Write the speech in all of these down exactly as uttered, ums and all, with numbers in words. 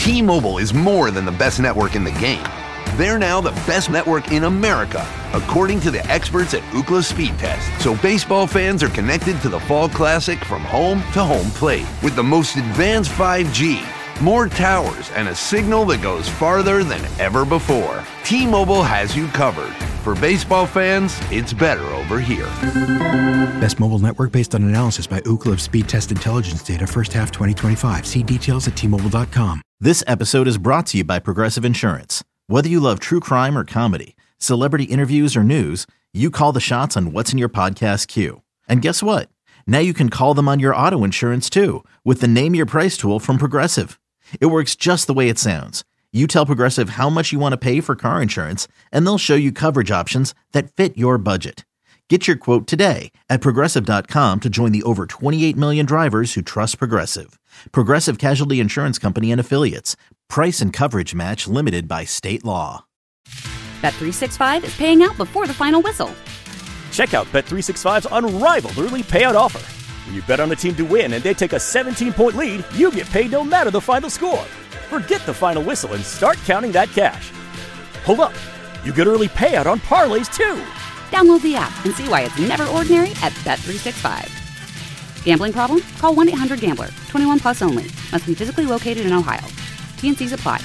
T-Mobile is more than the best network in the game. They're now the best network in America, according to the experts at Ookla Speed Test. So baseball fans are connected to the Fall Classic from home to home plate with the most advanced five G, more towers, and a signal that goes farther than ever before. T-Mobile has you covered. For baseball fans, it's better over here. Best mobile network based on analysis by Ookla of Speed Test Intelligence data first half twenty twenty-five. See details at T Mobile dot com. This episode is brought to you by Progressive Insurance. Whether you love true crime or comedy, celebrity interviews or news, you call the shots on what's in your podcast queue. And guess what? Now you can call them on your auto insurance too with the Name Your Price tool from Progressive. It works just the way it sounds. You tell Progressive how much you want to pay for car insurance, and they'll show you coverage options that fit your budget. Get your quote today at Progressive dot com to join the over twenty-eight million drivers who trust Progressive. Progressive Casualty Insurance Company and Affiliates. Price and coverage match limited by state law. Bet three sixty-five is paying out before the final whistle. Check out Bet three sixty-five's unrivaled early payout offer. When you bet on a team to win and they take a seventeen-point lead, you get paid no matter the final score. Forget the final whistle and start counting that cash. Hold up. You get early payout on parlays, too. Download the app and see why it's never ordinary at Bet three sixty-five. Gambling problem? Call one eight hundred gambler. twenty-one plus only. Must be physically located in Ohio. T N Cs apply.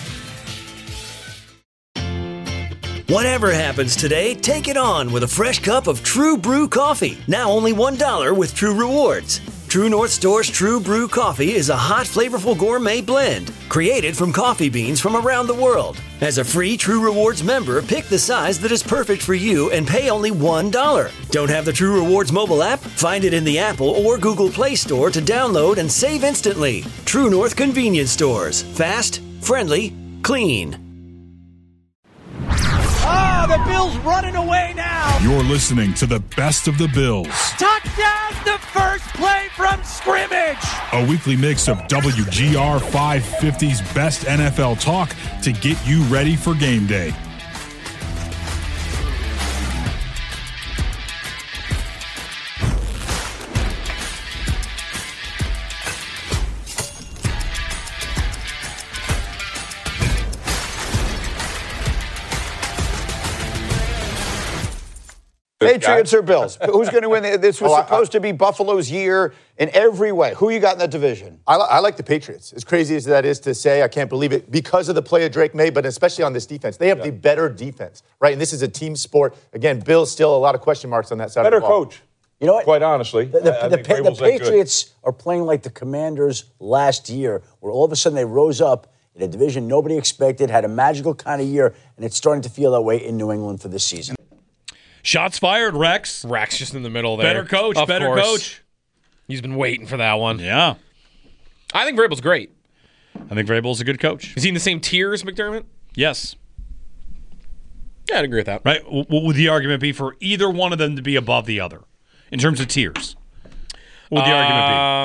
Whatever happens today, take it on with a fresh cup of True Brew coffee. Now only one dollar with True Rewards. True North Store's True Brew coffee is a hot, flavorful gourmet blend created from coffee beans from around the world. As a free True Rewards member, pick the size that is perfect for you and pay only one dollar. Don't have the True Rewards mobile app? Find it in the Apple or Google Play Store to download and save instantly. True North Convenience Stores. Fast, friendly, clean. Ah, the Bills running away now. You're listening to the best of the Bills. Touchdown, the first play from scrimmage. A weekly mix of W G R five fifty's best N F L talk to get you ready for game day. Patriots or Bills? Who's going to win? This was oh, supposed I, I, to be Buffalo's year in every way. Who you got in that division? I, I like the Patriots. As crazy as that is to say, I can't believe it because of the play of Drake May, but especially on this defense. They have yeah. the better defense, right? And this is a team sport. Again, Bills still a lot of question marks on that side better of the ball. Better coach. You know what? Quite honestly. The, the, I, the, I the, the Patriots are playing like the Commanders last year, where all of a sudden they rose up in a division nobody expected, had a magical kind of year, and it's starting to feel that way in New England for this season. Shots fired, Rex. Rex just in the middle there. Better coach, of better course. coach. He's been waiting for that one. Yeah. I think Vrabel's great. I think Vrabel's a good coach. Is he in the same tier as McDermott? Yes. Yeah, I'd agree with that. Right. What would the argument be for either one of them to be above the other in terms of tiers? What would the um,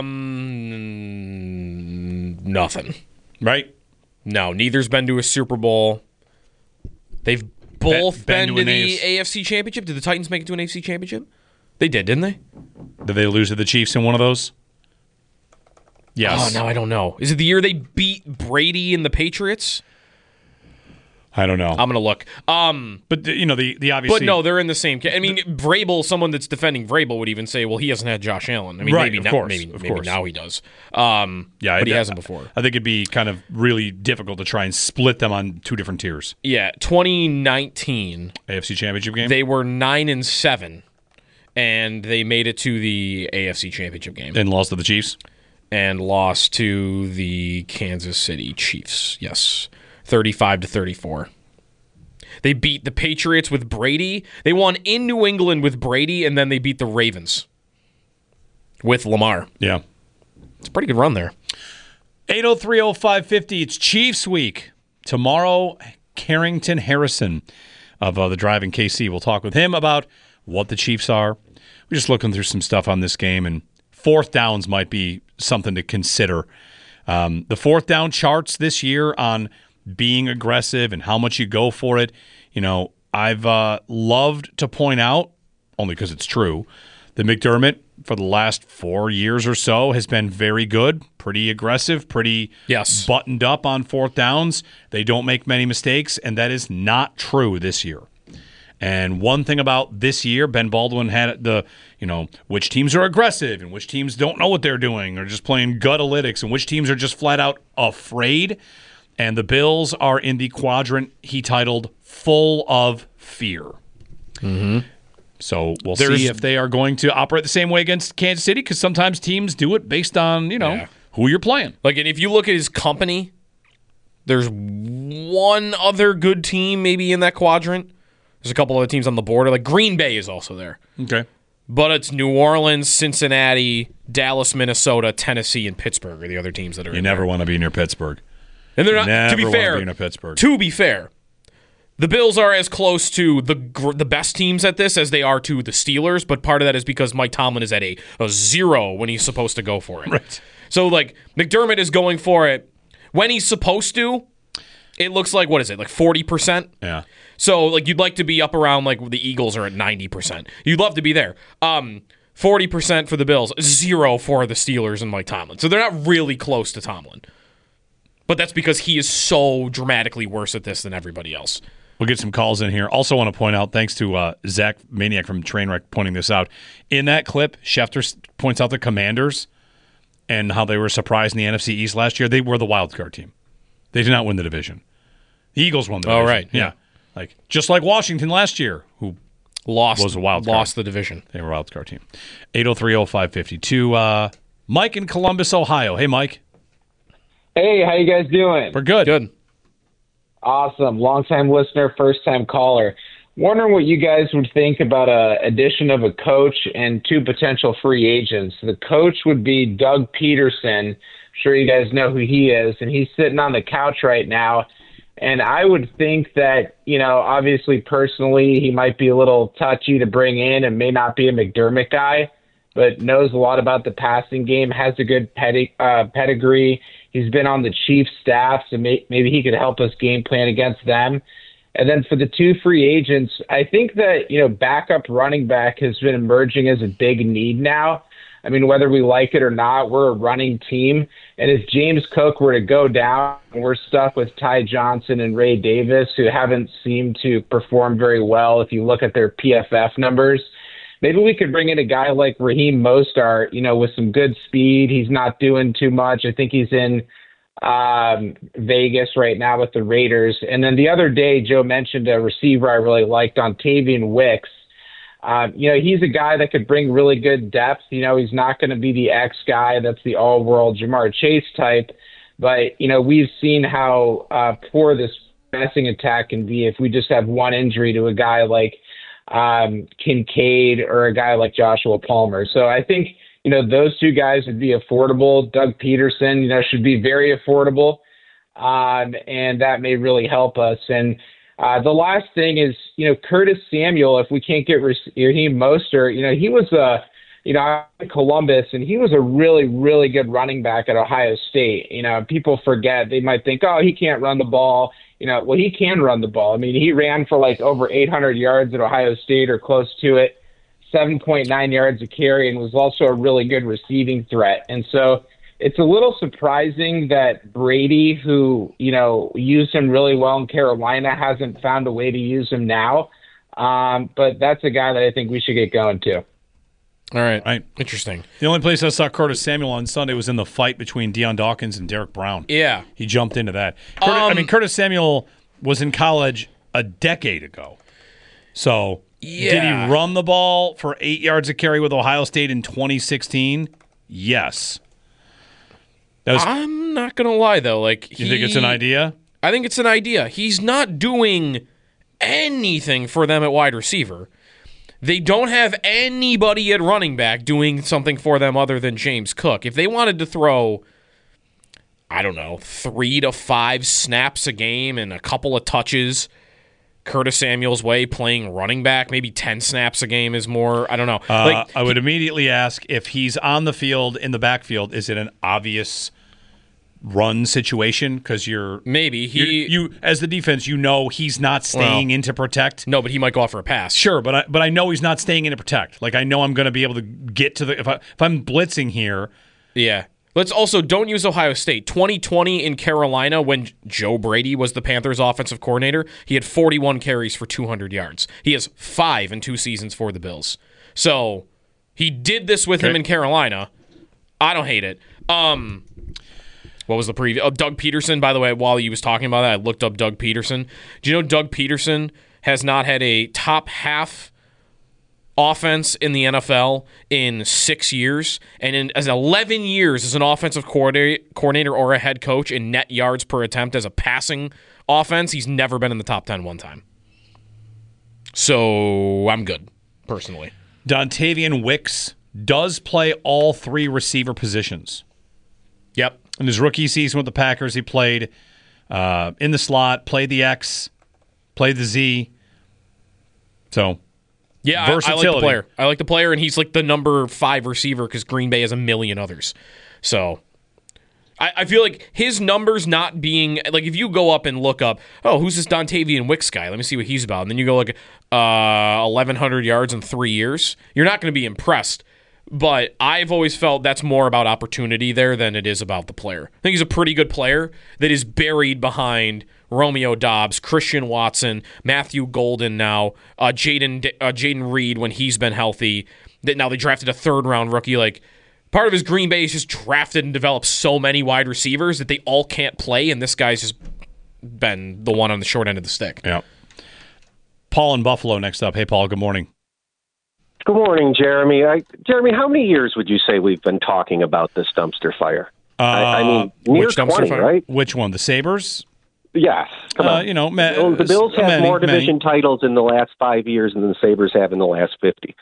argument be? Nothing. Right? No, neither's been to a Super Bowl. They've both been, been to, to the A F C Championship. Did the Titans make it to an A F C Championship? They did, didn't they? Did they lose to the Chiefs in one of those? Yes. Oh, no, I don't know. Is it the year they beat Brady and the Patriots? I don't know. I'm going to look. Um, but, the, you know, the, the obviously... But no, they're in the same... I mean, Vrabel, someone that's defending Vrabel would even say, well, he hasn't had Josh Allen. I mean, right, maybe, of now, course, maybe, of maybe course. now he does. Um, yeah, but I, he hasn't before. I think it'd be kind of really difficult to try and split them on two different tiers. Yeah, twenty nineteen... A F C Championship game? They were nine and seven, and they made it to the A F C Championship game. And lost to the Chiefs? And lost to the Kansas City Chiefs, yes. thirty-five to thirty-four. They beat the Patriots with Brady. They won in New England with Brady, and then they beat the Ravens with Lamar. Yeah. It's a pretty good run there. eight oh three oh five fifty, it's Chiefs week. Tomorrow, Carrington Harrison of uh, the Drive in K C. We'll talk with him about what the Chiefs are. We're just looking through some stuff on this game, and fourth downs might be something to consider. Um, the fourth down charts this year on being aggressive and how much you go for it. You know, I've uh, loved to point out, only because it's true, that McDermott for the last four years or so has been very good, pretty aggressive, pretty yes. buttoned up on fourth downs. They don't make many mistakes, and that is not true this year. And one thing about this year, Ben Baldwin had the, you know, which teams are aggressive and which teams don't know what they're doing or just playing gut analytics and which teams are just flat out afraid. And the Bills are in the quadrant he titled full of fear. Mm-hmm. So we'll There's, see if they are going to operate the same way against Kansas City, because sometimes teams do it based on, you know, yeah. who you're playing. Like, and if you look at his company, there's one other good team maybe in that quadrant. There's a couple other teams on the border. Like Green Bay is also there. Okay. But it's New Orleans, Cincinnati, Dallas, Minnesota, Tennessee, and Pittsburgh are the other teams that are you in never there. want to be near Pittsburgh. And they're you not, never to be fair, be near Pittsburgh. to be fair, the Bills are as close to the the best teams at this as they are to the Steelers, but part of that is because Mike Tomlin is at a, a zero when he's supposed to go for it. Right. So, like, McDermott is going for it when he's supposed to. It looks like, what is it, like forty percent? Yeah. So, like, you'd like to be up around, like, the Eagles are at ninety percent. You'd love to be there. Um, forty percent for the Bills, zero for the Steelers and Mike Tomlin. So they're not really close to Tomlin. But that's because he is so dramatically worse at this than everybody else. We'll get some calls in here. Also want to point out, thanks to uh, Zach Maniac from Trainwreck pointing this out. In that clip, Schefter points out the Commanders and how they were surprised in the N F C East last year. They were the wild card team. They did not win the division. The Eagles won the division. Oh, right. Yeah. yeah. Like just like Washington last year, who lost was a wild card. Lost the division. They were a wild card team. eight oh three oh five five two. Uh, Mike in Columbus, Ohio. Hey, Mike. Hey, how you guys doing? We're good. Good. Awesome. Long-time listener, first-time caller. Wondering what you guys would think about a addition of a coach and two potential free agents. The coach would be Doug Peterson. I'm sure you guys know who he is, and he's sitting on the couch right now. And I would think that, you know, obviously personally he might be a little touchy to bring in and may not be a McDermott guy, but knows a lot about the passing game, has a good pedig- uh, pedigree. He's been on the Chiefs staff, so may- maybe he could help us game plan against them. And then for the two free agents, I think that, you know, backup running back has been emerging as a big need now. I mean, whether we like it or not, we're a running team. And if James Cook were to go down, we're stuck with Ty Johnson and Ray Davis, who haven't seemed to perform very well if you look at their P F F numbers. Maybe we could bring in a guy like Raheem Mostert, you know, with some good speed. He's not doing too much. I think he's in um, Vegas right now with the Raiders. And then the other day, Joe mentioned a receiver I really liked, Ontavian Wicks. Um, you know, he's a guy that could bring really good depth. You know, he's not going to be the X guy that's the all-world Jamar Chase type. But, you know, we've seen how uh, poor this passing attack can be if we just have one injury to a guy like um, Kincaid or a guy like Joshua Palmer. So I think, you know, those two guys would be affordable. Doug Peterson, you know, should be very affordable. Um, and that may really help us. And uh, the last thing is, you know, Curtis Samuel, if we can't get Raheem Mostert, you know, he was a, you know, in Columbus, and he was a really, really good running back at Ohio State. You know, people forget. They might think, oh, he can't run the ball. You know, well, he can run the ball. I mean, he ran for like over eight hundred yards at Ohio State or close to it, seven point nine yards a carry, and was also a really good receiving threat. And so it's a little surprising that Brady, who, you know, used him really well in Carolina, hasn't found a way to use him now. Um, but that's a guy that I think we should get going to. All right. Right. Interesting. The only place I saw Curtis Samuel on Sunday was in the fight between Deion Dawkins and Derek Brown. Yeah. He jumped into that. Curtis, Um, I mean, Curtis Samuel was in college a decade ago. So Yeah. did he run the ball for eight yards a carry with Ohio State in twenty sixteen? Yes. That was, I'm not going to lie, though. Like, you think it's an idea? I think it's an idea. He's not doing anything for them at wide receiver. They don't have anybody at running back doing something for them other than James Cook. If they wanted to throw, I don't know, three to five snaps a game and a couple of touches Curtis Samuel's way playing running back, maybe ten snaps a game is more, I don't know. Uh, like I would immediately ask, if he's on the field in the backfield, is it an obvious run situation because you're maybe he you, you as the defense, you know he's not staying well, in to protect. No, but he might go out for a pass. Sure, but I, but I know he's not staying in to protect. Like I know I'm going to be able to get to the if I if I'm blitzing here. Yeah. Let's also don't use Ohio State. twenty twenty in Carolina when Joe Brady was the Panthers offensive coordinator, he had forty-one carries for two hundred yards. He has five in two seasons for the Bills. So he did this with okay. him in Carolina. I don't hate it. Um, what was the preview? Oh, Doug Peterson, by the way, while he was talking about that, I looked up Doug Peterson. Do you know Doug Peterson has not had a top half offense in the N F L in six years, and in as eleven years as an offensive coordinator, coordinator or a head coach in net yards per attempt as a passing offense, he's never been in the top ten one time. So I'm good, personally. Dontavian Wicks does play all three receiver positions. Yep. In his rookie season with the Packers, he played uh, in the slot, played the X, played the Z. So... Yeah, I, I like the player. I like the player, and he's like the number five receiver because Green Bay has a million others. So I, I feel like his numbers not being like if you go up and look up, oh, who's this Dontavian Wicks guy? Let me see what he's about. And then you go like uh, eleven hundred yards in three years. You're not going to be impressed. But I've always felt that's more about opportunity there than it is about the player. I think he's a pretty good player that is buried behind Romeo Doubs, Christian Watson, Matthew Golden now, uh, Jaden uh, Jaden Reed when he's been healthy. That now they drafted a third-round rookie. Like part of his Green Bay is just drafted and developed so many wide receivers that they all can't play, and this guy's just been the one on the short end of the stick. Yeah. Paul in Buffalo next up. Hey, Paul, good morning. Good morning, Jeremy. I, Jeremy, how many years would you say we've been talking about this dumpster fire? Uh, I, I mean, near which dumpster twenty, fire? Right? Which one? The Sabres? Yes. Come uh, on. You know, ma- the, the Bills have many, more division many. titles in the last five years than the Sabres have in the last fifty.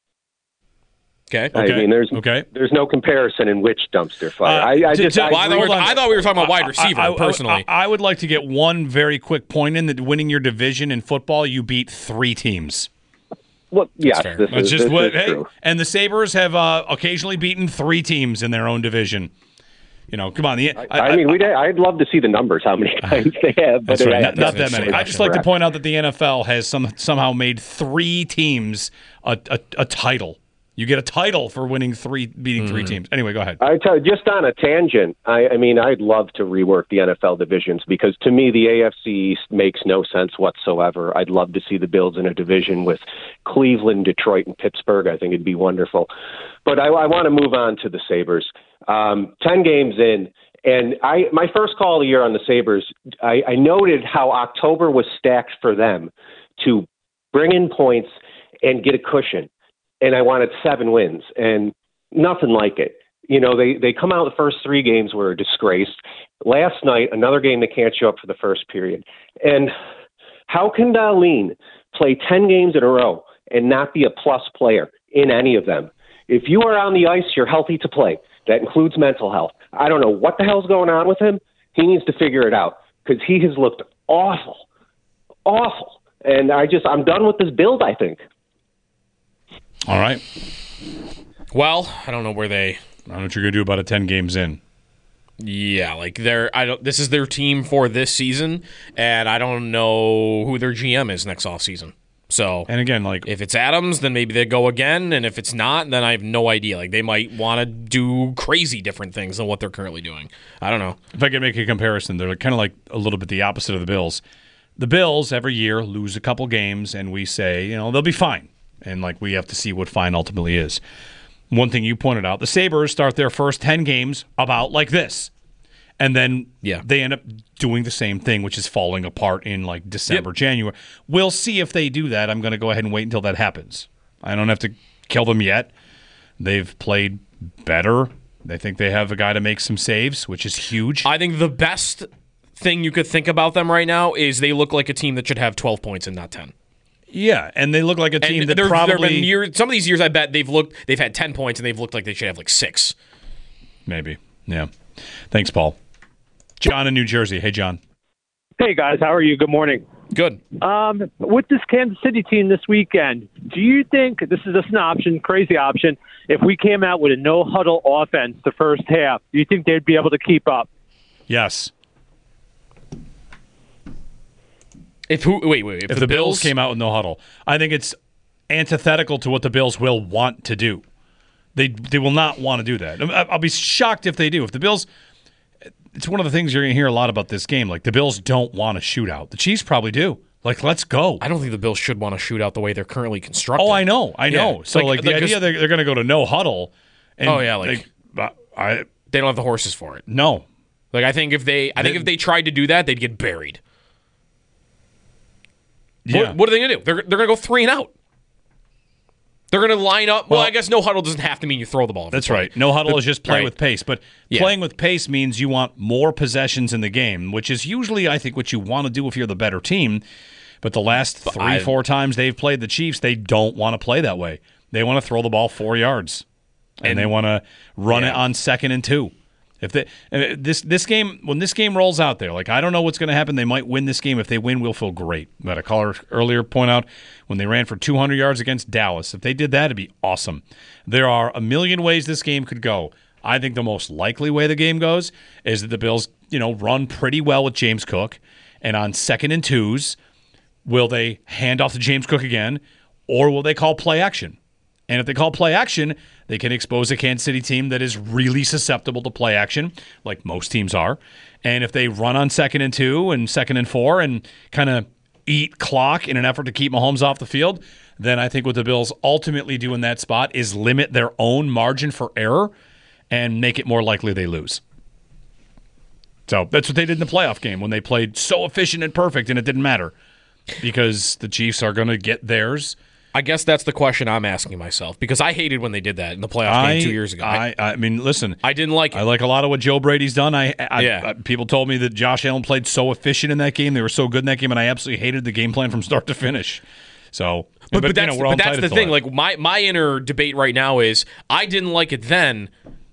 Okay. I okay. mean, there's okay. there's no comparison in which dumpster fire. Uh, I, I to, just to, I, well, I, thought we were, I thought we were talking about wide receiver, I, I, personally. I, I would like to get one very quick point in that winning your division in football, you beat three teams. Well, yes, That's this That's is, just this what. is Hey, true. and the Sabres have uh, occasionally beaten three teams in their own division. You know, come on. The, I, I mean, we'd, I'd love to see the numbers, how many times they have. But That's right. I, Not, not that that's many. I just like to point out that the N F L has some somehow made three teams a, a, a title. You get a title for winning three, beating three teams. Anyway, go ahead. I tell you, just on a tangent, I, I mean, I'd love to rework the N F L divisions because to me, the A F C East makes no sense whatsoever. I'd love to see the Bills in a division with Cleveland, Detroit, and Pittsburgh. I think it'd be wonderful. But I, I want to move on to the Sabres. Um, Ten games in, and I my first call of the year on the Sabres, I, I noted how October was stacked for them to bring in points and get a cushion. And I wanted seven wins, and nothing like it. You know, they, they come out the first three games were a disgrace. Last night, another game they can't show up for the first period. And how can Darlene play ten games in a row and not be a plus player in any of them? If you are on the ice, you're healthy to play. That includes mental health. I don't know what the hell's going on with him. He needs to figure it out because he has looked awful, awful. And I just, I'm done with this build, I think. All right. Well, I don't know where they. I don't know what you're gonna do about it ten games in. Yeah, like they're. I don't. This is their team for this season, and I don't know who their G M is next offseason. So, and again, like if it's Adams, then maybe they go again, and if it's not, then I have no idea. Like they might want to do crazy different things than what they're currently doing. I don't know. If I could make a comparison, they're kind of like a little bit the opposite of the Bills. The Bills every year lose a couple games, and we say, you know, they'll be fine. And, like, we have to see what fine ultimately is. One thing you pointed out, the Sabres start their first ten games about like this. And then yeah. they end up doing the same thing, which is falling apart in, like, December, yep. January. We'll see if they do that. I'm going to go ahead and wait until that happens. I don't have to kill them yet. They've played better. They think they have a guy to make some saves, which is huge. I think the best thing you could think about them right now is they look like a team that should have twelve points and not ten. Yeah, and they look like a team and that there, probably... There have been years, some of these years, I bet, they've looked, they've had ten points, and they've looked like they should have, like, six. Maybe, yeah. Thanks, Paul. John in New Jersey. Hey, John. Hey, guys. How are you? Good morning. Good. Um, with this Kansas City team this weekend, do you think, this is just an option, crazy option, if we came out with a no-huddle offense the first half, do you think they'd be able to keep up? Yes. If who? Wait, wait. If, If the, the Bills, Bills came out with no huddle, I think it's antithetical to what the Bills will want to do. They they will not want to do that. I- I'll be shocked if they do. If the Bills, it's one of the things you're going to hear a lot about this game. Like the Bills don't want a shootout. The Chiefs probably do. Like, let's go. I don't think the Bills should want to shoot out the way they're currently constructed. Oh, I know, I know. Yeah. So Like- like, the like, idea they're, they're going to go to no huddle. And Oh, yeah, like- like, I They don't have the horses for it. no. Like I think if they, I think They- if they tried to do that, they'd get buried. Yeah. What, what are they going to do? They're they're going to go three and out. They're going to line up. Well, Well- I guess no huddle doesn't have to mean you throw the ball. every That's play. right. No huddle The- is just play right. with pace. But Yeah. playing with pace means you want more possessions in the game, which is usually, I think, what you want to do if you're the better team. But the last three, I- four times they've played the Chiefs, they don't want to play that way. They want to throw the ball four yards, and, And- they want to run it yeah. on second and two. If they, uh, this this game when this game rolls out there, like I don't know what's going to happen. They might win this game. If they win, we'll feel great. We had a caller earlier point out when they ran for two hundred yards against Dallas. If they did that, it'd be awesome. There are a million ways this game could go. I think the most likely way the game goes is that the Bills, you know, run pretty well with James Cook, and on second and twos, will they hand off to James Cook again, or will they call play action? And if they call play action, they can expose a Kansas City team that is really susceptible to play action, like most teams are. And if they run on second and two and second and four and kind of eat clock in an effort to keep Mahomes off the field, then I think what the Bills ultimately do in that spot is limit their own margin for error and make it more likely they lose. So that's what they did in the playoff game when they played so efficient and perfect, and it didn't matter because the Chiefs are going to get theirs. I guess that's the question I'm asking myself because I hated when they did that in the playoff I, game two years ago. I, I mean, listen, I didn't like it. I like a lot of what Joe Brady's done. I, I, Yeah. I people told me that Josh Allen played so efficient in that game. They were so good in that game, and I absolutely hated the game plan from start to finish. So, But, but, you that's, know, we're all but that's entitled the to thing. that. Like my, my inner debate right now is I didn't like it then.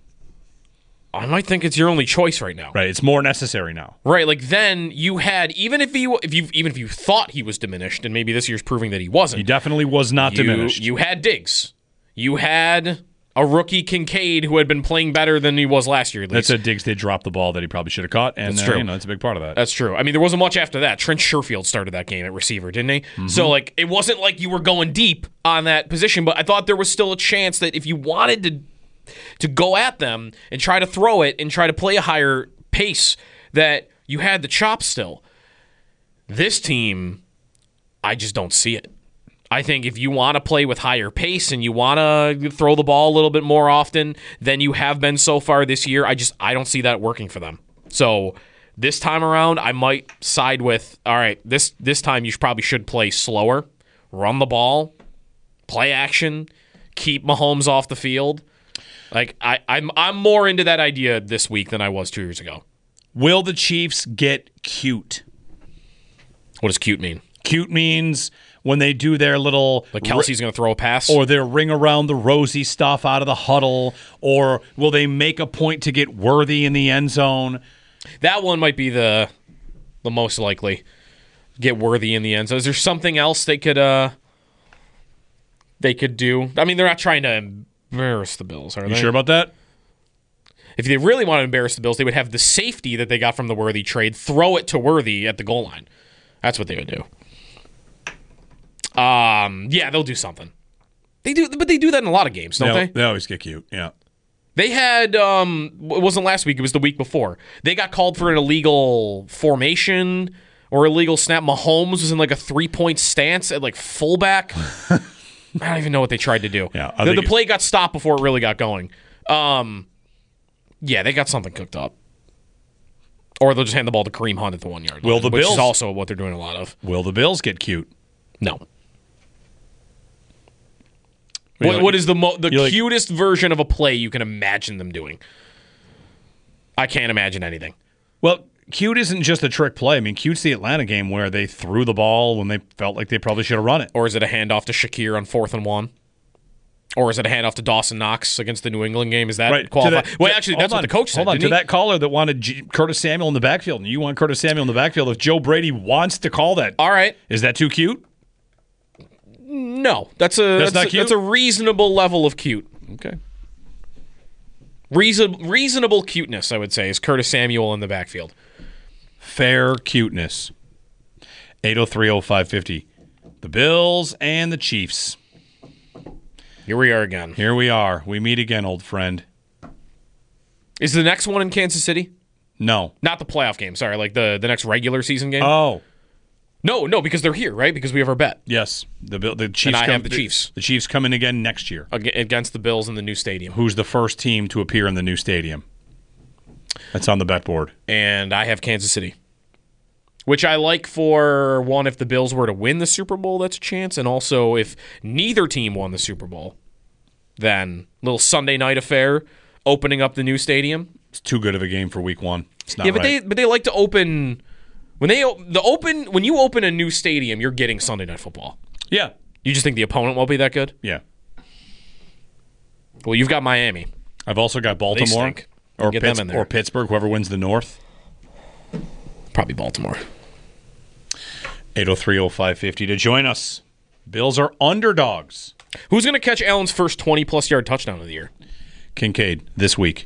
I might think it's your only choice right now. Right, it's more necessary now. Right, like then you had even if you if you even if you thought he was diminished, and maybe this year's proving that he wasn't. He definitely was not you, diminished. You had Diggs. You had a rookie Kincaid who had been playing better than he was last year. At least. That's a Diggs did drop the ball that he probably should have caught, and That's uh, true. you know, that's a big part of that. That's true. I mean, there wasn't much after that. Trent Sherfield started that game at receiver, didn't he? Mm-hmm. So, like, it wasn't like you were going deep on that position, but I thought there was still a chance that if you wanted to to go at them and try to throw it and try to play a higher pace, that you had the chops still. This team, I just don't see it. I think if you want to play with higher pace and you want to throw the ball a little bit more often than you have been so far this year, I just I don't see that working for them. So this time around, I might side with, all right, this this time you probably should play slower, run the ball, play action, keep Mahomes off the field. Like I, I'm I'm more into that idea this week than I was two years ago. Will the Chiefs get cute? What does cute mean? Cute means when they do their little... Like Kelsey's going to throw a pass? Or their ring around the rosy stuff out of the huddle, or will they make a point to get Worthy in the end zone? That one might be the the most likely. Get Worthy in the end zone. Is there something else they could uh they could do? I mean, they're not trying to embarrass the Bills, are You they? sure about that? If they really want to embarrass the Bills, they would have the safety that they got from the Worthy trade, throw it to Worthy at the goal line. That's what they would do. Um, yeah, they'll do something. They do, but they do that in a lot of games, don't they, they? They always get cute, yeah. They had, um, it wasn't last week, it was the week before. They got called for an illegal formation or illegal snap. Mahomes was in like a three-point stance at like fullback. I don't even know what they tried to do. Yeah, the, the play got stopped before it really got going. Um, yeah, they got something cooked up. Or they'll just hand the ball to Kareem Hunt at the one-yard line, Will the which Bills is also what they're doing a lot of. Will the Bills get cute? No. You What, like- what is the mo- the you like- cutest version of a play you can imagine them doing? I can't imagine anything. Well, cute isn't just a trick play. I mean, cute's the Atlanta game where they threw the ball when they felt like they probably should have run it. Or is it a handoff to Shakir on fourth and one? Or is it a handoff to Dawson Knox against the New England game? Is that Right. qualified? To that- well, to- actually, hold that's what on. the coach said. Hold on. didn't To he? that caller that wanted G- Curtis Samuel in the backfield, and you want Curtis Samuel in the backfield, if Joe Brady wants to call that, all right, is that too cute? No, that's a That's that's, not a, cute? that's a reasonable level of cute. Okay. Reason, reasonable cuteness, I would say, is Curtis Samuel in the backfield. Fair cuteness. eight oh three oh five fifty. The Bills and the Chiefs. Here we are again. Here we are. We meet again, old friend. Is the next one in Kansas City? No. Not the playoff game, sorry. Like the, the next regular season game? Oh. No, no, because they're here, right? Because we have our bet. Yes. The the Chiefs and I come, have the Chiefs. The, the Chiefs come in again next year. Against the Bills in the new stadium. Who's the first team to appear in the new stadium? That's on the bet board. And I have Kansas City. Which I like for, one, if the Bills were to win the Super Bowl, that's a chance. And also, if neither team won the Super Bowl, then little Sunday night affair, opening up the new stadium. It's too good of a game for week one. It's not yeah, but right. they but they like to open when they the open when you open a new stadium, you're getting Sunday Night Football. Yeah. You just think the opponent won't be that good? Yeah. Well, you've got Miami. I've also got Baltimore or get Pitts, them in there. or Pittsburgh, whoever wins the North. Probably Baltimore. eight oh three oh five fifty to join us. Bills are underdogs. Who's going to catch Allen's first twenty-plus yard touchdown of the year? Kincaid this week.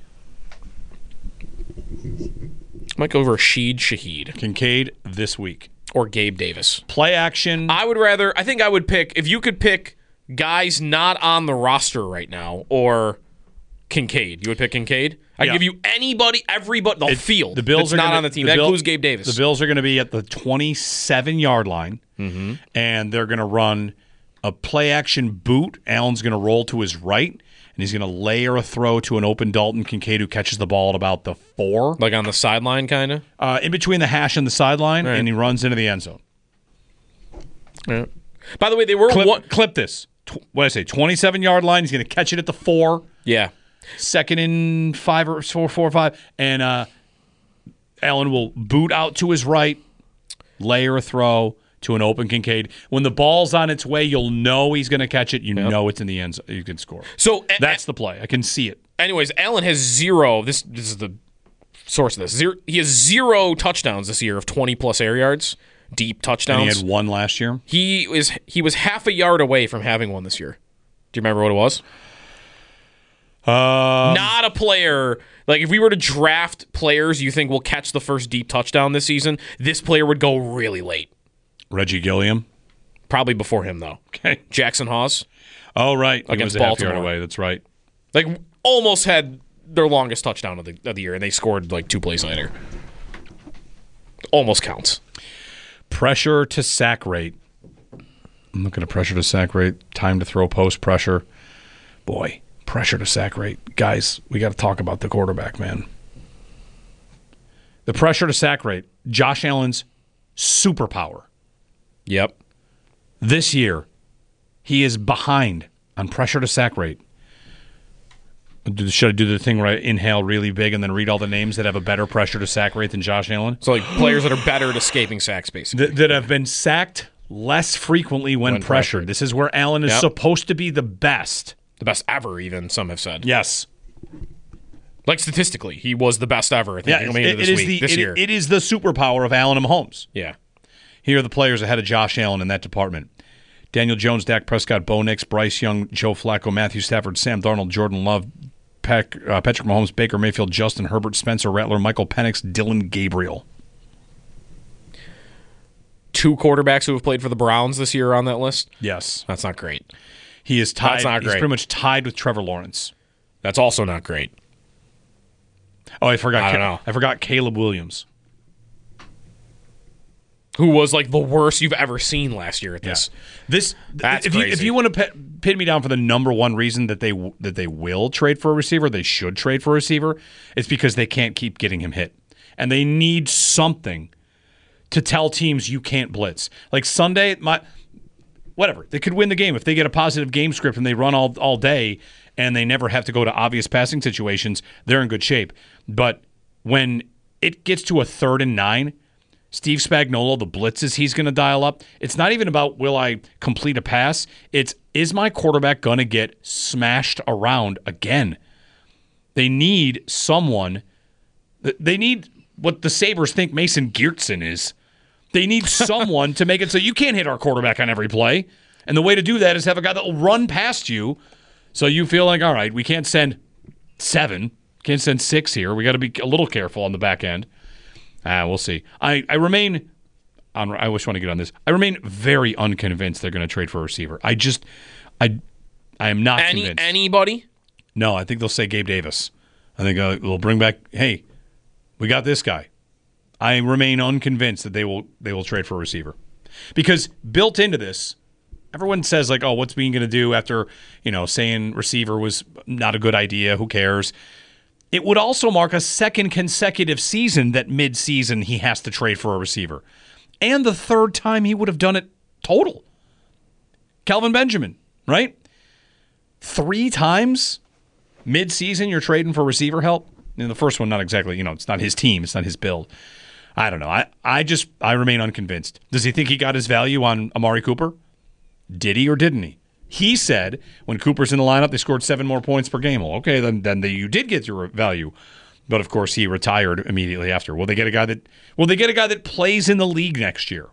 Might go Rashid Shaheed. Kincaid this week. Or Gabe Davis. Play action. I would rather, I think I would pick, if you could pick guys not on the roster right now, or Kincaid. You would pick Kincaid? I'd Yeah. give you anybody, everybody, the It- field the Bills that's are not gonna, on the team. the That Bill- includes Gabe Davis. The Bills are going to be at the twenty-seven-yard line, mm-hmm. and they're going to run a play-action boot. Allen's going to roll to his right, and he's going to layer a throw to an open Dalton Kincaid who catches the ball at about the four. Like on the sideline, kind of? Uh, in between the hash and the sideline, Right. and he runs into the end zone. Yeah. By the way, they were Clip, one- clip this. Tw- what did I say? twenty-seven-yard line. He's going to catch it at the four. Yeah. Second and five or four, four or five. And uh, Allen will boot out to his right, layer a throw to an open Kincaid. When the ball's on its way, you'll know he's going to catch it. You Yep. know it's in the end zone. You can score. So That's the play. I can see it. Anyways, Allen has zero. This, this is the source of this. Zero, he has zero touchdowns this year of twenty-plus air yards, deep touchdowns. And he had one last year. He was he was half a yard away from having one this year. Do you remember what it was? Um, Not a player. Like, if we were to draft players you think will catch the first deep touchdown this season, this player would go really late. Reggie Gilliam. Probably before him, though. Okay. Jackson Hawes. Oh, right. He Against was a half yard Baltimore. away. That's right. Like, almost had their longest touchdown of the, of the year, and they scored, like, two plays later. Almost counts. Pressure to sack rate. I'm looking at pressure to sack rate. Time to throw post pressure. Boy, pressure to sack rate. Guys, we got to talk about the quarterback, man. The pressure to sack rate. Josh Allen's superpower. Yep. This year, he is behind on pressure to sack rate. Do- Should I do the thing where I inhale really big and then read all the names that have a better pressure to sack rate than Josh Allen? So, like, players that are better at escaping sacks, basically. That, that have been sacked less frequently when, When pressured. pressured. This is where Allen is Yep. supposed to be the best. The best ever, even, some have said. Yes. Like, statistically, he was the best ever, I think, Yeah, coming it, into it this is week, the this it- year. it is the superpower of Allen and Mahomes. Yeah. Here are the players ahead of Josh Allen in that department. Daniel Jones, Dak Prescott, Bo Nix, Bryce Young, Joe Flacco, Matthew Stafford, Sam Darnold, Jordan Love, Pac, uh, Patrick Mahomes, Baker Mayfield, Justin Herbert, Spencer Rattler, Michael Penix, Dylan Gabriel. Two quarterbacks who have played for the Browns this year are on that list? Yes. That's not great. He is tied. That's not He's great. pretty much tied with Trevor Lawrence. That's also not great. Oh, I forgot. I don't Ca- know. I forgot Caleb Williams. Who was like the worst you've ever seen last year at this. This That's if you crazy. if you want to pe- pin me down for the number one reason that they that they will trade for a receiver, they should trade for a receiver, it's because they can't keep getting him hit, and they need something to tell teams you can't blitz. Like Sunday, my whatever they could win the game if they get a positive game script and they run all all day and they never have to go to obvious passing situations. They're in good shape, but when it gets to a third and nine. Steve Spagnuolo, the blitzes he's going to dial up, it's not even about will I complete a pass. It's is my quarterback going to get smashed around again? They need someone. They need what the Sabres think Mason Geertsen is. They need someone to make it so you can't hit our quarterback on every play. And the way to do that is have a guy that will run past you so you feel like, all right, we can't send seven Can't send six here. We got to be a little careful on the back end. Ah, we'll see. I, I remain on. I always want to get on this. I remain very unconvinced they're going to trade for a receiver. I just, I, I am not Any, convinced. Anybody? No, I think they'll say Gabe Davis. I think uh, they'll bring back. Hey, we got this guy. I remain unconvinced that they will they will trade for a receiver, because built into this, everyone says like, oh, what's Beane going to do after you know saying receiver was not a good idea? Who cares? It would also mark a second consecutive season that mid-season he has to trade for a receiver. And the third time he would have done it total. Kelvin Benjamin, right? Three times mid-season you're trading for receiver help. And the first one, not exactly, you know, it's not his team. It's not his build. I don't know. I, I just, I remain unconvinced. Does he think he got his value on Amari Cooper? Did he or didn't he? He said when Cooper's in the lineup, they scored seven more points per game. Well, okay, then then the, you did get your value, but of course he retired immediately after. Will they get a guy that? Will they get a guy that plays in the league next year?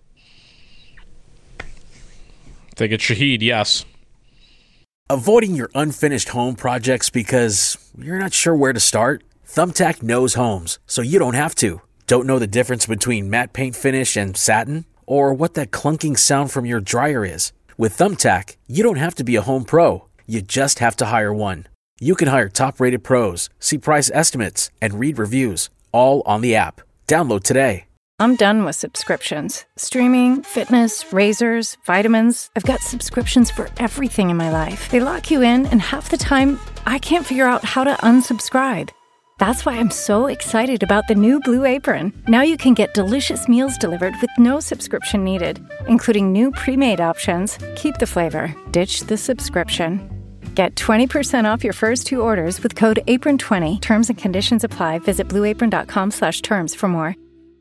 They get Shaheed, yes. Avoiding your unfinished home projects because you're not sure where to start? Thumbtack knows homes, so you don't have to. Don't know the difference between matte paint finish and satin, or what that clunking sound from your dryer is? With Thumbtack, you don't have to be a home pro. You just have to hire one. You can hire top-rated pros, see price estimates, and read reviews, all on the app. Download today. I'm done with subscriptions. Streaming, fitness, razors, vitamins. I've got subscriptions for everything in my life. They lock you in, and half the time, I can't figure out how to unsubscribe. That's why I'm so excited about the new Blue Apron. Now you can get delicious meals delivered with no subscription needed, including new pre-made options. Keep the flavor, ditch the subscription. Get twenty percent off your first two orders with code apron twenty. Terms and conditions apply. Visit blueapron.com slash terms for more.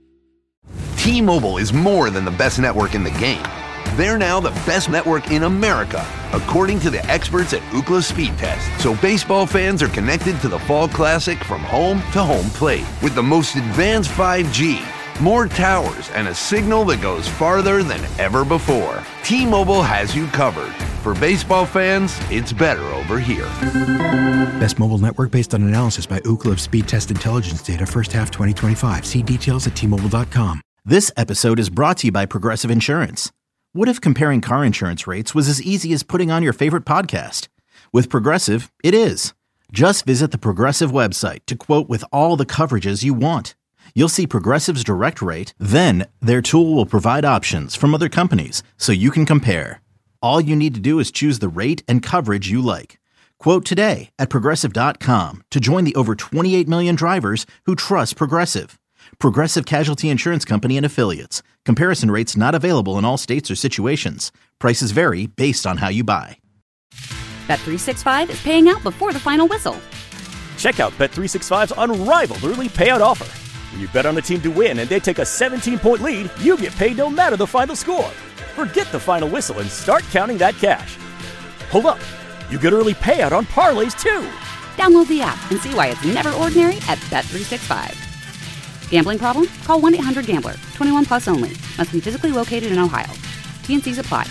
T-Mobile is more than the best network in the game. They're now the best network in America, according to the experts at Ookla Speed Test. So baseball fans are connected to the Fall Classic from home to home plate with the most advanced five G, more towers, and a signal that goes farther than ever before. T-Mobile has you covered. For baseball fans, it's better over here. Best mobile network based on analysis by Ookla of Speed Test Intelligence data first half twenty twenty-five. See details at T Mobile dot com. This episode is brought to you by Progressive Insurance. What if comparing car insurance rates was as easy as putting on your favorite podcast? With Progressive, it is. Just visit the Progressive website to quote with all the coverages you want. You'll see Progressive's direct rate, then their tool will provide options from other companies so you can compare. All you need to do is choose the rate and coverage you like. Quote today at Progressive dot com to join the over twenty-eight million drivers who trust Progressive. Progressive Casualty Insurance Company and Affiliates. Comparison rates not available in all states or situations. Prices vary based on how you buy. Bet three sixty-five is paying out before the final whistle. Check out Bet three sixty-five's unrivaled early payout offer. When you bet on a team to win and they take a seventeen-point lead, you get paid no matter the final score. Forget the final whistle and start counting that cash. Hold up. You get early payout on parlays, too. Download the app and see why it's never ordinary at Bet three sixty-five. Gambling problem? Call one eight hundred gambler. twenty-one plus only. Must be physically located in Ohio. T and C's apply.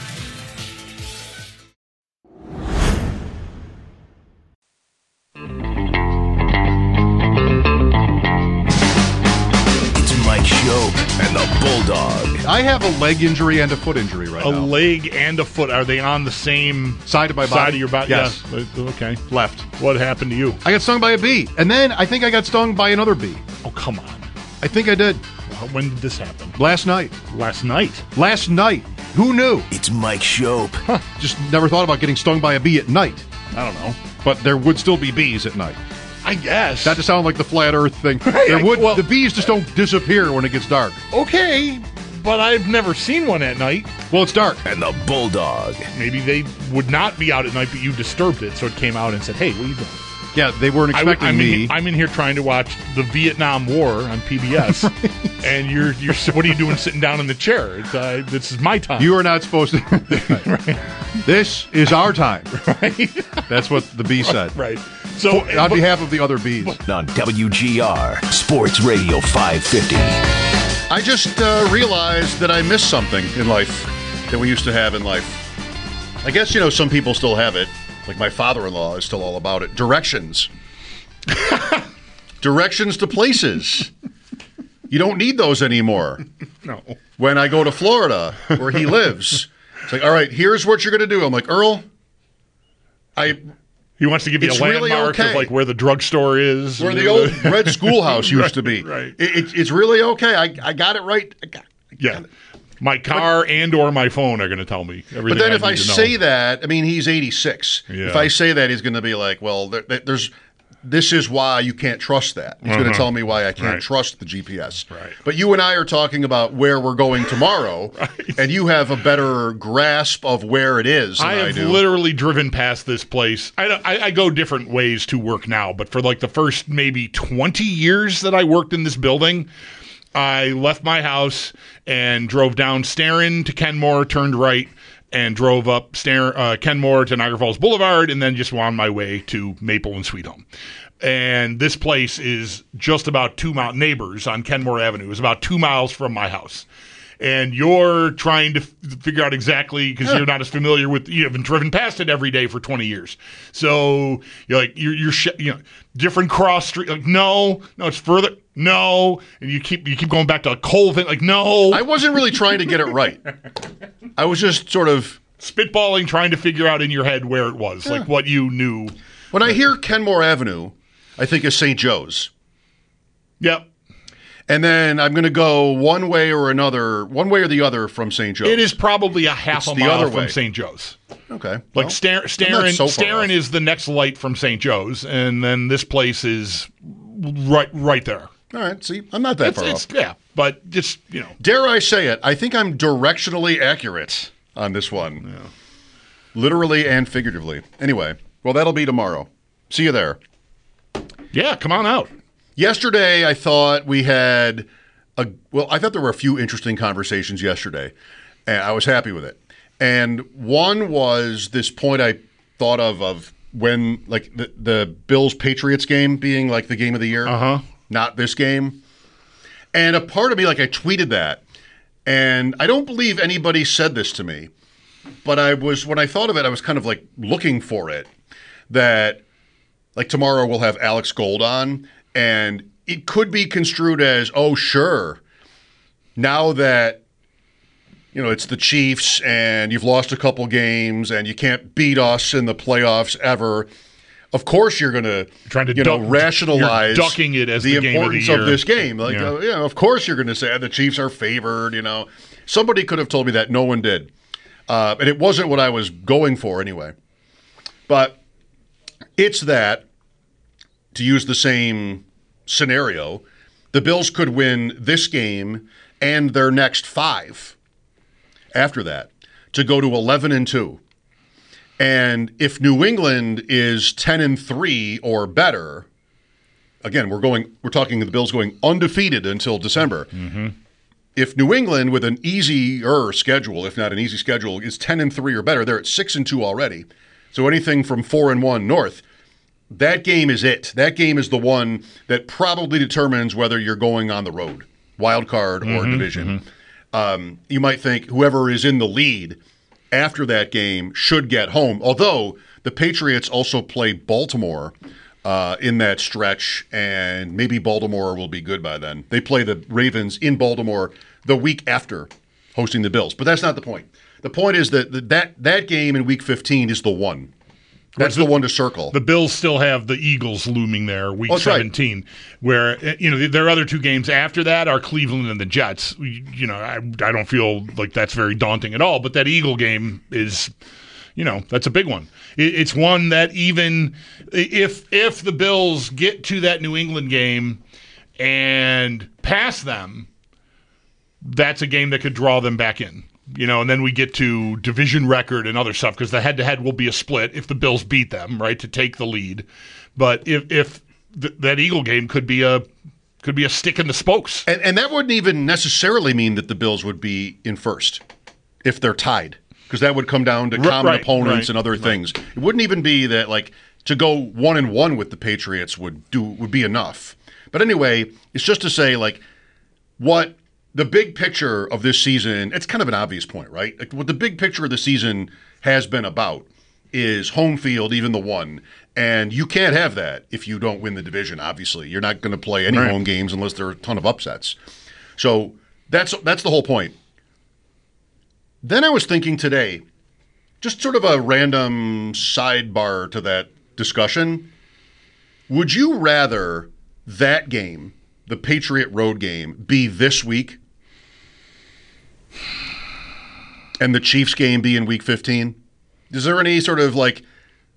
It's Mike Schopp and the Bulldog. I have a leg injury and a foot injury right a now. A leg and a foot. Are they on the same side of my body? Side of your body? Yes. Yeah. Okay. Left. What happened to you? I got stung by a bee. And then I think I got stung by another bee. Oh, come on. I think I did. When did this happen? Last night. Last night? Last night. Who knew? It's Mike Schopp. Huh. Just never thought about getting stung by a bee at night. I don't know. But there would still be bees at night. I guess. Not to sound like the flat earth thing. Hey, there would well, the bees just don't disappear when it gets dark. Okay, but I've never seen one at night. Well, it's dark. And the Bulldog. Maybe they would not be out at night, but you disturbed it, so it came out and said, hey, what are you doing? Yeah, they weren't expecting I, I'm me. In, I'm in here trying to watch the Vietnam War on P B S, right. And you're you're. What are you doing sitting down in the chair? It's, uh, this is my time. You are not supposed to. Right. This is our time. Right. That's what the bee said. Right. So on but, behalf of the other bees. But, on W G R Sports Radio five fifty. I just uh, realized that I missed something in life that we used to have in life. I guess, you know, some people still have it. Like my father-in-law is still all about it. Directions. Directions to places. You don't need those anymore. No. When I go to Florida, where he lives, it's like, all right, here's what you're going to do. I'm like, Earl, I... He wants to give you it's a landmark really okay. of like where the drugstore is. Where the old red schoolhouse used right, to be. Right. It, it, it's really okay. I, I got it right. I got, I yeah. got it. My car but, and or my phone are going to tell me everything. But then I if need I to know. say that, I mean, he's eighty-six. Yeah. If I say that, he's going to be like, well, there, there's... This is why you can't trust that. He's uh-huh. going to tell me why I can't right. trust the G P S. Right. But you and I are talking about where we're going tomorrow, right. and you have a better grasp of where it is than I have I do. literally driven past this place. I, I, I go different ways to work now, but for like the first maybe twenty years that I worked in this building, I left my house and drove down Starin to Kenmore, turned right, and drove up Stair, uh, Kenmore to Niagara Falls Boulevard, and then just on my way to Maple and Sweet Home. And this place is just about two mile neighbors on Kenmore Avenue. It's about two miles from my house. And you're trying to f- figure out exactly, because yeah. you're not as familiar with, you haven't driven past it every day for twenty years. So you're like, you're, you're sh- you know, different cross street. Like, no, no, it's further. No. And you keep, you keep going back to Colvin. Like, no. I wasn't really trying to get it right. I was just sort of spitballing, trying to figure out in your head where it was, yeah. like what you knew. When I hear Kenmore Avenue, I think of Saint Joe's. Yep. And then I'm going to go one way or another, one way or the other from Saint Joe's. It is probably a half it's a the mile other from way. Saint Joe's. Okay. Like well, Star- Starin, so Starin is the next light from Saint Joe's, and then this place is right right there. All right. See, I'm not that it's, far it's, off. Yeah, but just, you know. Dare I say it, I think I'm directionally accurate on this one. Yeah. Literally and figuratively. Anyway, well, that'll be tomorrow. See you there. Yeah, come on out. Yesterday, I thought we had a well. I thought there were a few interesting conversations yesterday, and I was happy with it. And one was this point I thought of of when like the, the Bills Patriots game being like the game of the year, uh-huh. not this game. And a part of me, like I tweeted that, and I don't believe anybody said this to me, but I was when I thought of it, I was kind of like looking for it that. Like tomorrow we'll have Alex Gold on, and it could be construed as, oh, sure, now that, you know, it's the Chiefs and you've lost a couple games and you can't beat us in the playoffs ever, of course you're going to, trying to you know, duck, rationalize you're ducking it as the, the game importance of, the of this game. Like, yeah. uh, yeah, of course you're going to say the Chiefs are favored, you know. Somebody could have told me that. No one did. Uh, and it wasn't what I was going for anyway. But it's that, to use the same scenario, the Bills could win this game and their next five after that to go to eleven and two. And if New England is ten and three or better, again, we're going we're talking the Bills going undefeated until December. Mm-hmm. If New England with an easier schedule, if not an easy schedule, is ten and three or better, they're at six and two already. So anything from four and one north, that game is it. That game is the one that probably determines whether you're going on the road, wild card or mm-hmm, division. Mm-hmm. Um, you might think whoever is in the lead after that game should get home. Although the Patriots also play Baltimore uh, in that stretch, and maybe Baltimore will be good by then. They play the Ravens in Baltimore the week after hosting the Bills. But that's not the point. The point is that that, that game in week fifteen is the one. That's the, the one to circle. The Bills still have the Eagles looming there, week oh, seventeen, right. where, you know, their other two games after that are Cleveland and the Jets. You know, I, I don't feel like that's very daunting at all, but that Eagle game is, you know, that's a big one. It, it's one that even if if the Bills get to that New England game and pass them, that's a game that could draw them back in. You know, and then we get to division record and other stuff because the head-to-head will be a split if the Bills beat them, right, to take the lead. But if if th- that Eagle game could be a could be a stick in the spokes, and and that wouldn't even necessarily mean that the Bills would be in first if they're tied, because that would come down to common right, opponents right, and other right. things. It wouldn't even be that like to go one and one with the Patriots would do would be enough. But anyway, it's just to say like what. The big picture of this season, it's kind of an obvious point, right? Like what the big picture of the season has been about is home field, even the one, And you can't have that if you don't win the division, obviously. You're not going to play any Right. home games unless there are a ton of upsets. So that's that's the whole point. Then I was thinking today, just sort of a random sidebar to that discussion. Would you rather that game, the Patriot road game, be this week and the Chiefs game be in week fifteen? Is there any sort of like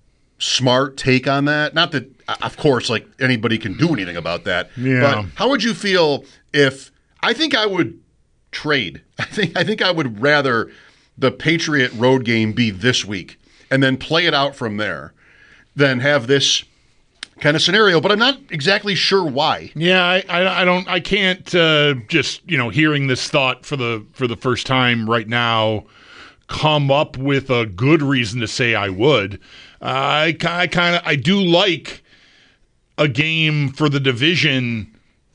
smart take on that? Not that, of course, like anybody can do anything about that. Yeah. But how would you feel if, I think I would trade. I think I think I would rather the Patriot road game be this week and then play it out from there than have this kind of scenario, but I'm not exactly sure why. Yeah, I, I, I don't, I can't uh, just, you know, hearing this thought for the for the first time right now, come up with a good reason to say I would. Uh, I, I kind of, I do like a game for the division.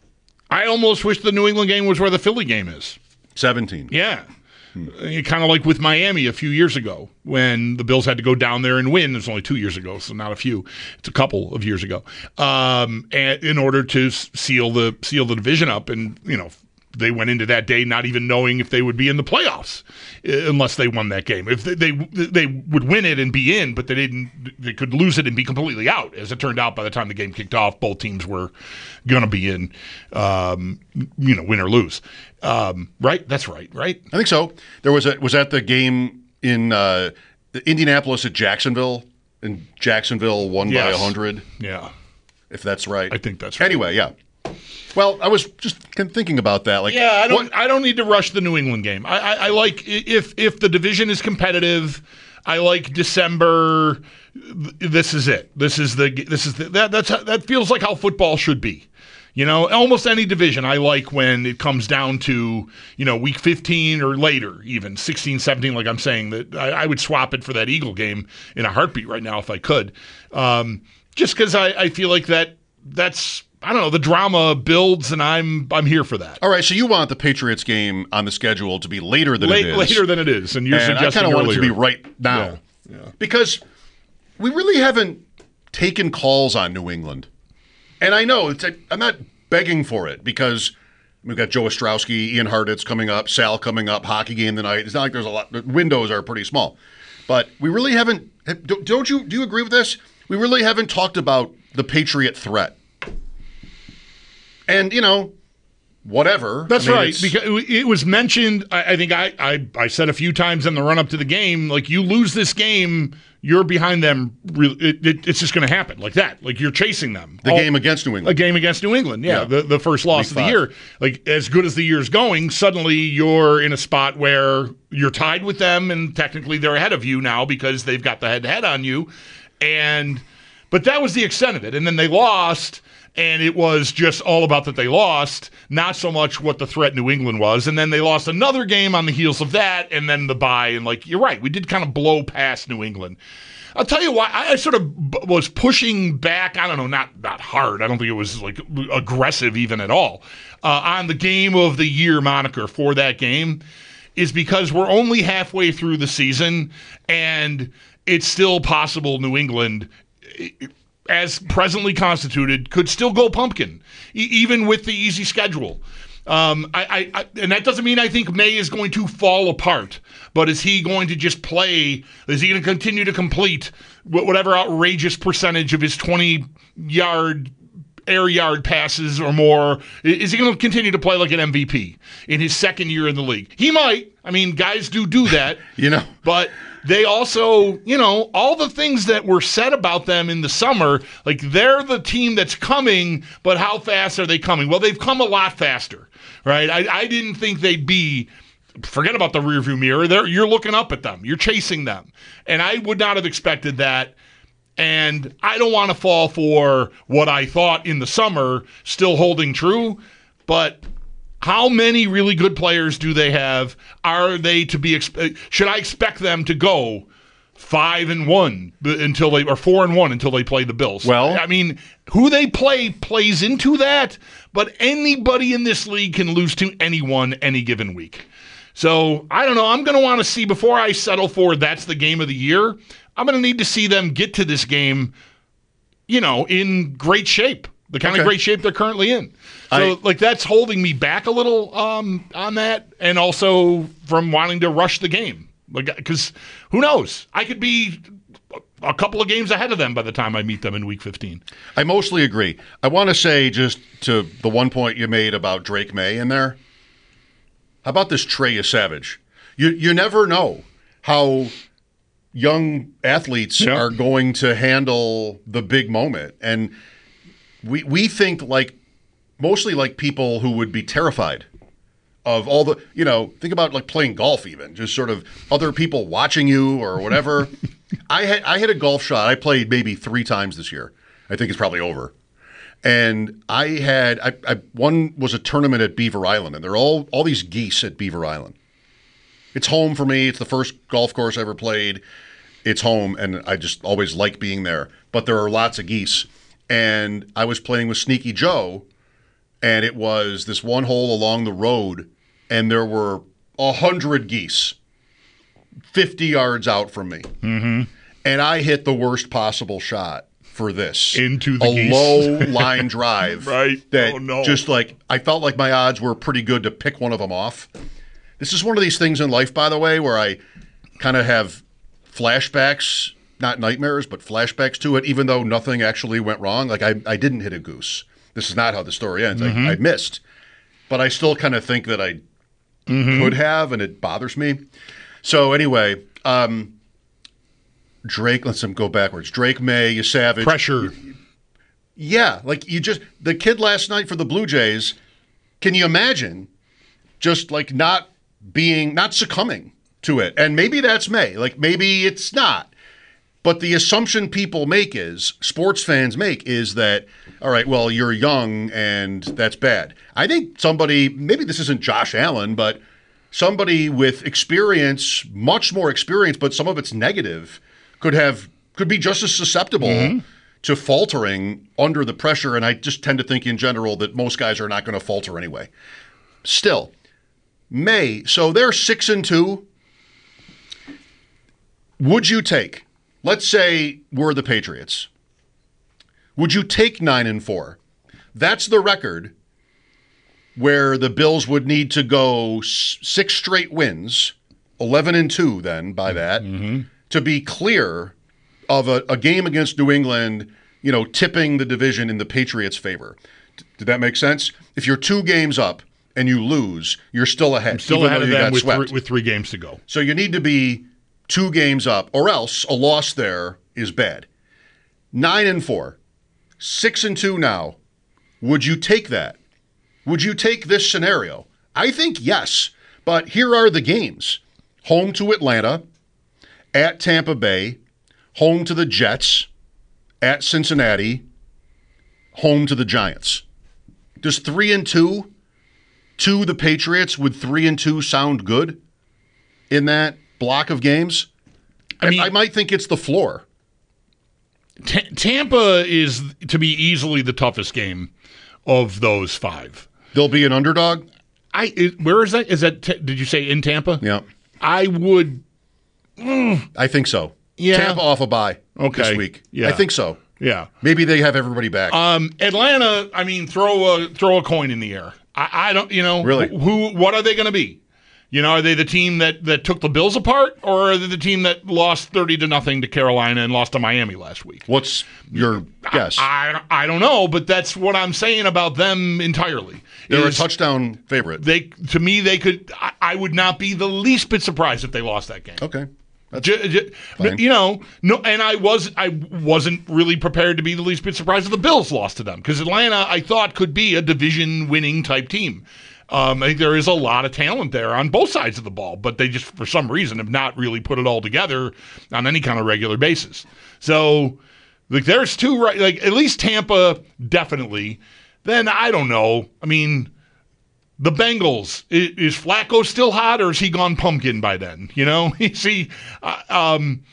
I almost wish the New England game was where the Philly game is. seventeen. Yeah. Kind of like with Miami a few years ago when the Bills had to go down there and win. It was only two years ago, so not a few. It's a couple of years ago. Um, and in order to seal the seal the division up, and you know they went into that day not even knowing if they would be in the playoffs uh, unless they won that game. If they, they they would win it and be in, but they didn't. They could lose it and be completely out. As it turned out, by the time the game kicked off, both teams were going to be in. Um, you know, win or lose. Um, right? That's right, right? I think so. There was a was that the game in uh, Indianapolis at Jacksonville, and Jacksonville won Yes. by one hundred. Yeah. If that's right. I think that's right. Anyway, yeah. Well, I was just kind of thinking about that. Like, yeah, I don't. what- I don't need to rush the New England game. I, I, I like if if the division is competitive. I like December. This is it. This is the. This is the, that. That's how, that feels like how football should be. You know, almost any division I like when it comes down to, you know, week fifteen or later, even sixteen, seventeen, like I'm saying, that I, I would swap it for that Eagle game in a heartbeat right now if I could. Um, just because I, I feel like that that's, I don't know, the drama builds and I'm I'm here for that. All right, so you want the Patriots game on the schedule to be later than Late, it is. later than it is. And you're and suggesting I kind of want it to be earlier. right now. Yeah, yeah. Because we really haven't taken calls on New England. And I know, it's a, I'm not begging for it because we've got Joe Ostrowski, Ian Hartitz coming up, Sal coming up, hockey game tonight. It's not like there's a lot. The windows are pretty small. But we really haven't, don't you, do you agree with this? We really haven't talked about the Patriot threat. And, you know, whatever. That's I mean, right. it's- Because it was mentioned, I, I think I, I, I said a few times in the run up to the game, like you lose this game, you're behind them. Re- it, it, it's just going to happen like that. Like you're chasing them. The All- game against New England. A game against New England. Yeah. Yeah. The, the first loss Week of the five. year. Like as good as the year's going, suddenly you're in a spot where you're tied with them and technically they're ahead of you now because they've got the head to head on you. And, but that was the extent of it. And then they lost. And it was just all about that they lost, not so much what the threat New England was. And then they lost another game on the heels of that, and then the bye. And, like, you're right, we did kind of blow past New England. I'll tell you why. I, I sort of b- was pushing back, I don't know, not, not hard. I don't think it was, like, aggressive even at all, uh, on the game of the year moniker for that game is because we're only halfway through the season, and it's still possible New England as presently constituted, could still go pumpkin, e- even with the easy schedule. Um, I, I, I, and that doesn't mean I think May is going to fall apart, but is he going to just play? Is he going to continue to complete wh- whatever outrageous percentage of his twenty-yard air yard passes or more? Is he going to continue to play like an M V P in his second year in the league? He might. I mean, guys do do that. You know. But they also, you know, all the things that were said about them in the summer, like they're the team that's coming, but how fast are they coming? Well, they've come a lot faster, right? I, I didn't think they'd be, forget about the rearview mirror. They're, you're looking up at them. You're chasing them. And I would not have expected that. And I don't want to fall for what I thought in the summer still holding true, but how many really good players do they have? Are they to be? Expe- should I expect them to go five and one until they or four and one until they play the Bills? Well, I mean, who they play plays into that. But anybody in this league can lose to anyone any given week. So I don't know. I'm going to want to see before I settle for that's the game of the year. I'm going to need to see them get to this game you know, in great shape, the kind Okay. of great shape they're currently in. So, I- like, that's holding me back a little um, on that, and also from wanting to rush the game. Like, because who knows? I could be a couple of games ahead of them by the time I meet them in Week fifteen. I mostly agree. I want to say just to the one point you made about Drake May in there. How about this Trey Savage? You you never know how young athletes Yeah. are going to handle the big moment, and we we think like mostly like people who would be terrified of all the, you know, think about like playing golf even, just sort of other people watching you or whatever. I had I hit a golf shot. I played maybe three times this year. I think it's probably over. And I had I, I one was a tournament at Beaver Island, and they're all all these geese at Beaver Island. It's home for me. It's the first golf course I ever played. It's home, and I just always like being there. But there are lots of geese. And I was playing with Sneaky Joe, and it was this one hole along the road, and there were a hundred geese fifty yards out from me. Mm-hmm. And I hit the worst possible shot for this. Into the a geese. low line drive. Right. That Oh, no. just like, I felt like my odds were pretty good to pick one of them off. This is one of these things in life, by the way, where I kind of have flashbacks, not nightmares, but flashbacks to it, even though nothing actually went wrong. Like, I, I didn't hit a goose. This is not how the story ends. Mhm. I, I missed. But I still kind of think that I Mhm. could have, and it bothers me. So anyway, um, Drake, let's go backwards. Drake May, you Savage. Pressure. Yeah, like you just, the kid last night for the Blue Jays, can you imagine just like not being, not succumbing to it? And maybe that's May. Like maybe it's not. But the assumption people make is, sports fans make, is that, all right, well, you're young and that's bad. I think somebody, maybe this isn't Josh Allen, but somebody with experience, much more experience, but some of it's negative, could have, could be just as susceptible Mm-hmm. to faltering under the pressure. And I just tend to think in general that most guys are not going to falter anyway. Still, May, so they're six and two. Would you take, let's say we're the Patriots, would you take nine and four? That's the record where the Bills would need to go s- six straight wins, eleven and two then by that, to be clear of a, a game against New England, you know, tipping the division in the Patriots' favor. D- did that make sense? If you're two games up and you lose, you're still ahead. Still even ahead though of you them got with swept. three, with three games to go. So you need to be two games up, or else a loss there is bad. Nine and four, six and two now. Would you take that? Would you take this scenario? I think yes, but here are the games. Home to Atlanta, at Tampa Bay, home to the Jets, at Cincinnati, home to the Giants. Does three and two to the Patriots, would three and two sound good in that block of games? I, mean, I might think it's the floor. T- Tampa is, to me, easily the toughest game of those five. They'll be an underdog? I it, where is that? Is that t- did you say in Tampa? Yeah. I would. Mm, I think so. Yeah. Tampa off a bye Okay. this week. Yeah. I think so. Yeah. Maybe they have everybody back. Um, Atlanta. I mean, throw a throw a coin in the air. I, I don't. You know, Really? Who? What are they going to be? You know, are they the team that, that took the Bills apart, or are they the team that lost thirty to nothing to Carolina and lost to Miami last week? What's your guess? I, I, I don't know, but that's what I'm saying about them entirely. They're is a touchdown favorite. They to me they could. I, I would not be the least bit surprised if they lost that game. Okay. J- j- fine. you know, no, and I was I wasn't really prepared to be the least bit surprised if the Bills lost to them, because Atlanta I thought could be a division winning type team. Um, I think there is a lot of talent there on both sides of the ball, but they just for some reason have not really put it all together on any kind of regular basis. So, like, there's two right, like at least Tampa definitely. Then I don't know. I mean. The Bengals, is, is Flacco still hot, or is he gone pumpkin by then? You know, you see, uh, um,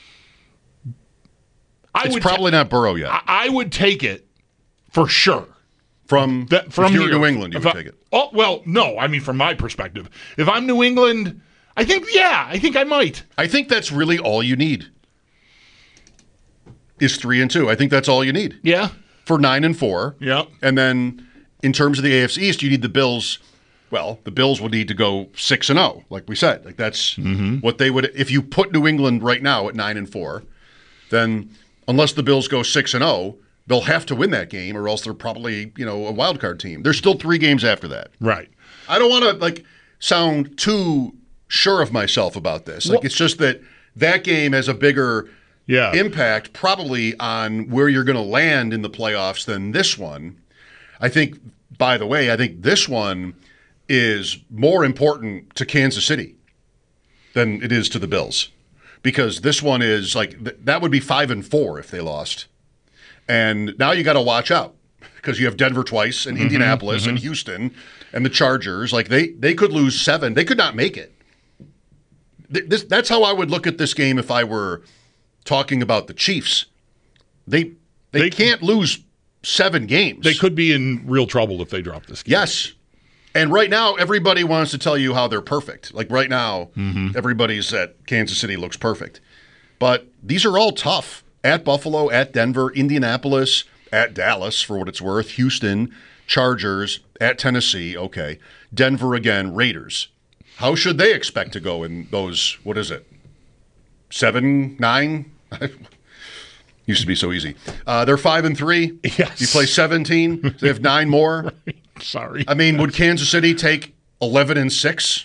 I it's would probably ta- not Burrow yet. I, I would take it for sure. From, that, from if you're here. New England, you If would I- take it. Oh well, no. I mean, from my perspective, if I'm New England, I think yeah, I think I might. I think that's really all you need. is three and two. I think that's all you need. Yeah. For nine and four. Yeah. And then in terms of the A F C East, you need the Bills. Well, the Bills would need to go six and zero, like we said. Like that's mm-hmm. what they would. If you put New England right now at nine and four, then unless the Bills go six and zero, they'll have to win that game, or else they're probably you know a wild card team. There's still three games after that. Right. I don't want to like sound too sure of myself about this. Like well, it's just that that game has a bigger yeah. impact probably on where you're going to land in the playoffs than this one. I think. By the way, I think this one is more important to Kansas City than it is to the Bills, because this one is like th- that would be five and four if they lost, and now you got to watch out because you have Denver twice and mm-hmm, Indianapolis mm-hmm. and Houston and the Chargers. Like they they could lose seven, they could not make it. Th- this that's how I would look at this game if I were talking about the Chiefs. They they, they can't lose seven games. They could be in real trouble if they drop this game. Yes. And right now, everybody wants to tell you how they're perfect. Like right now, mm-hmm. everybody's at Kansas City looks perfect. But these are all tough. At Buffalo, at Denver, Indianapolis, at Dallas, for what it's worth, Houston, Chargers, at Tennessee, okay. Denver again, Raiders. How should they expect to go in those, what is it, seven, nine? Used to be so easy. Uh, they're five and three. Yes. You play seventeen. So they have nine more. Right. Sorry. I mean, would Kansas City take eleven and six?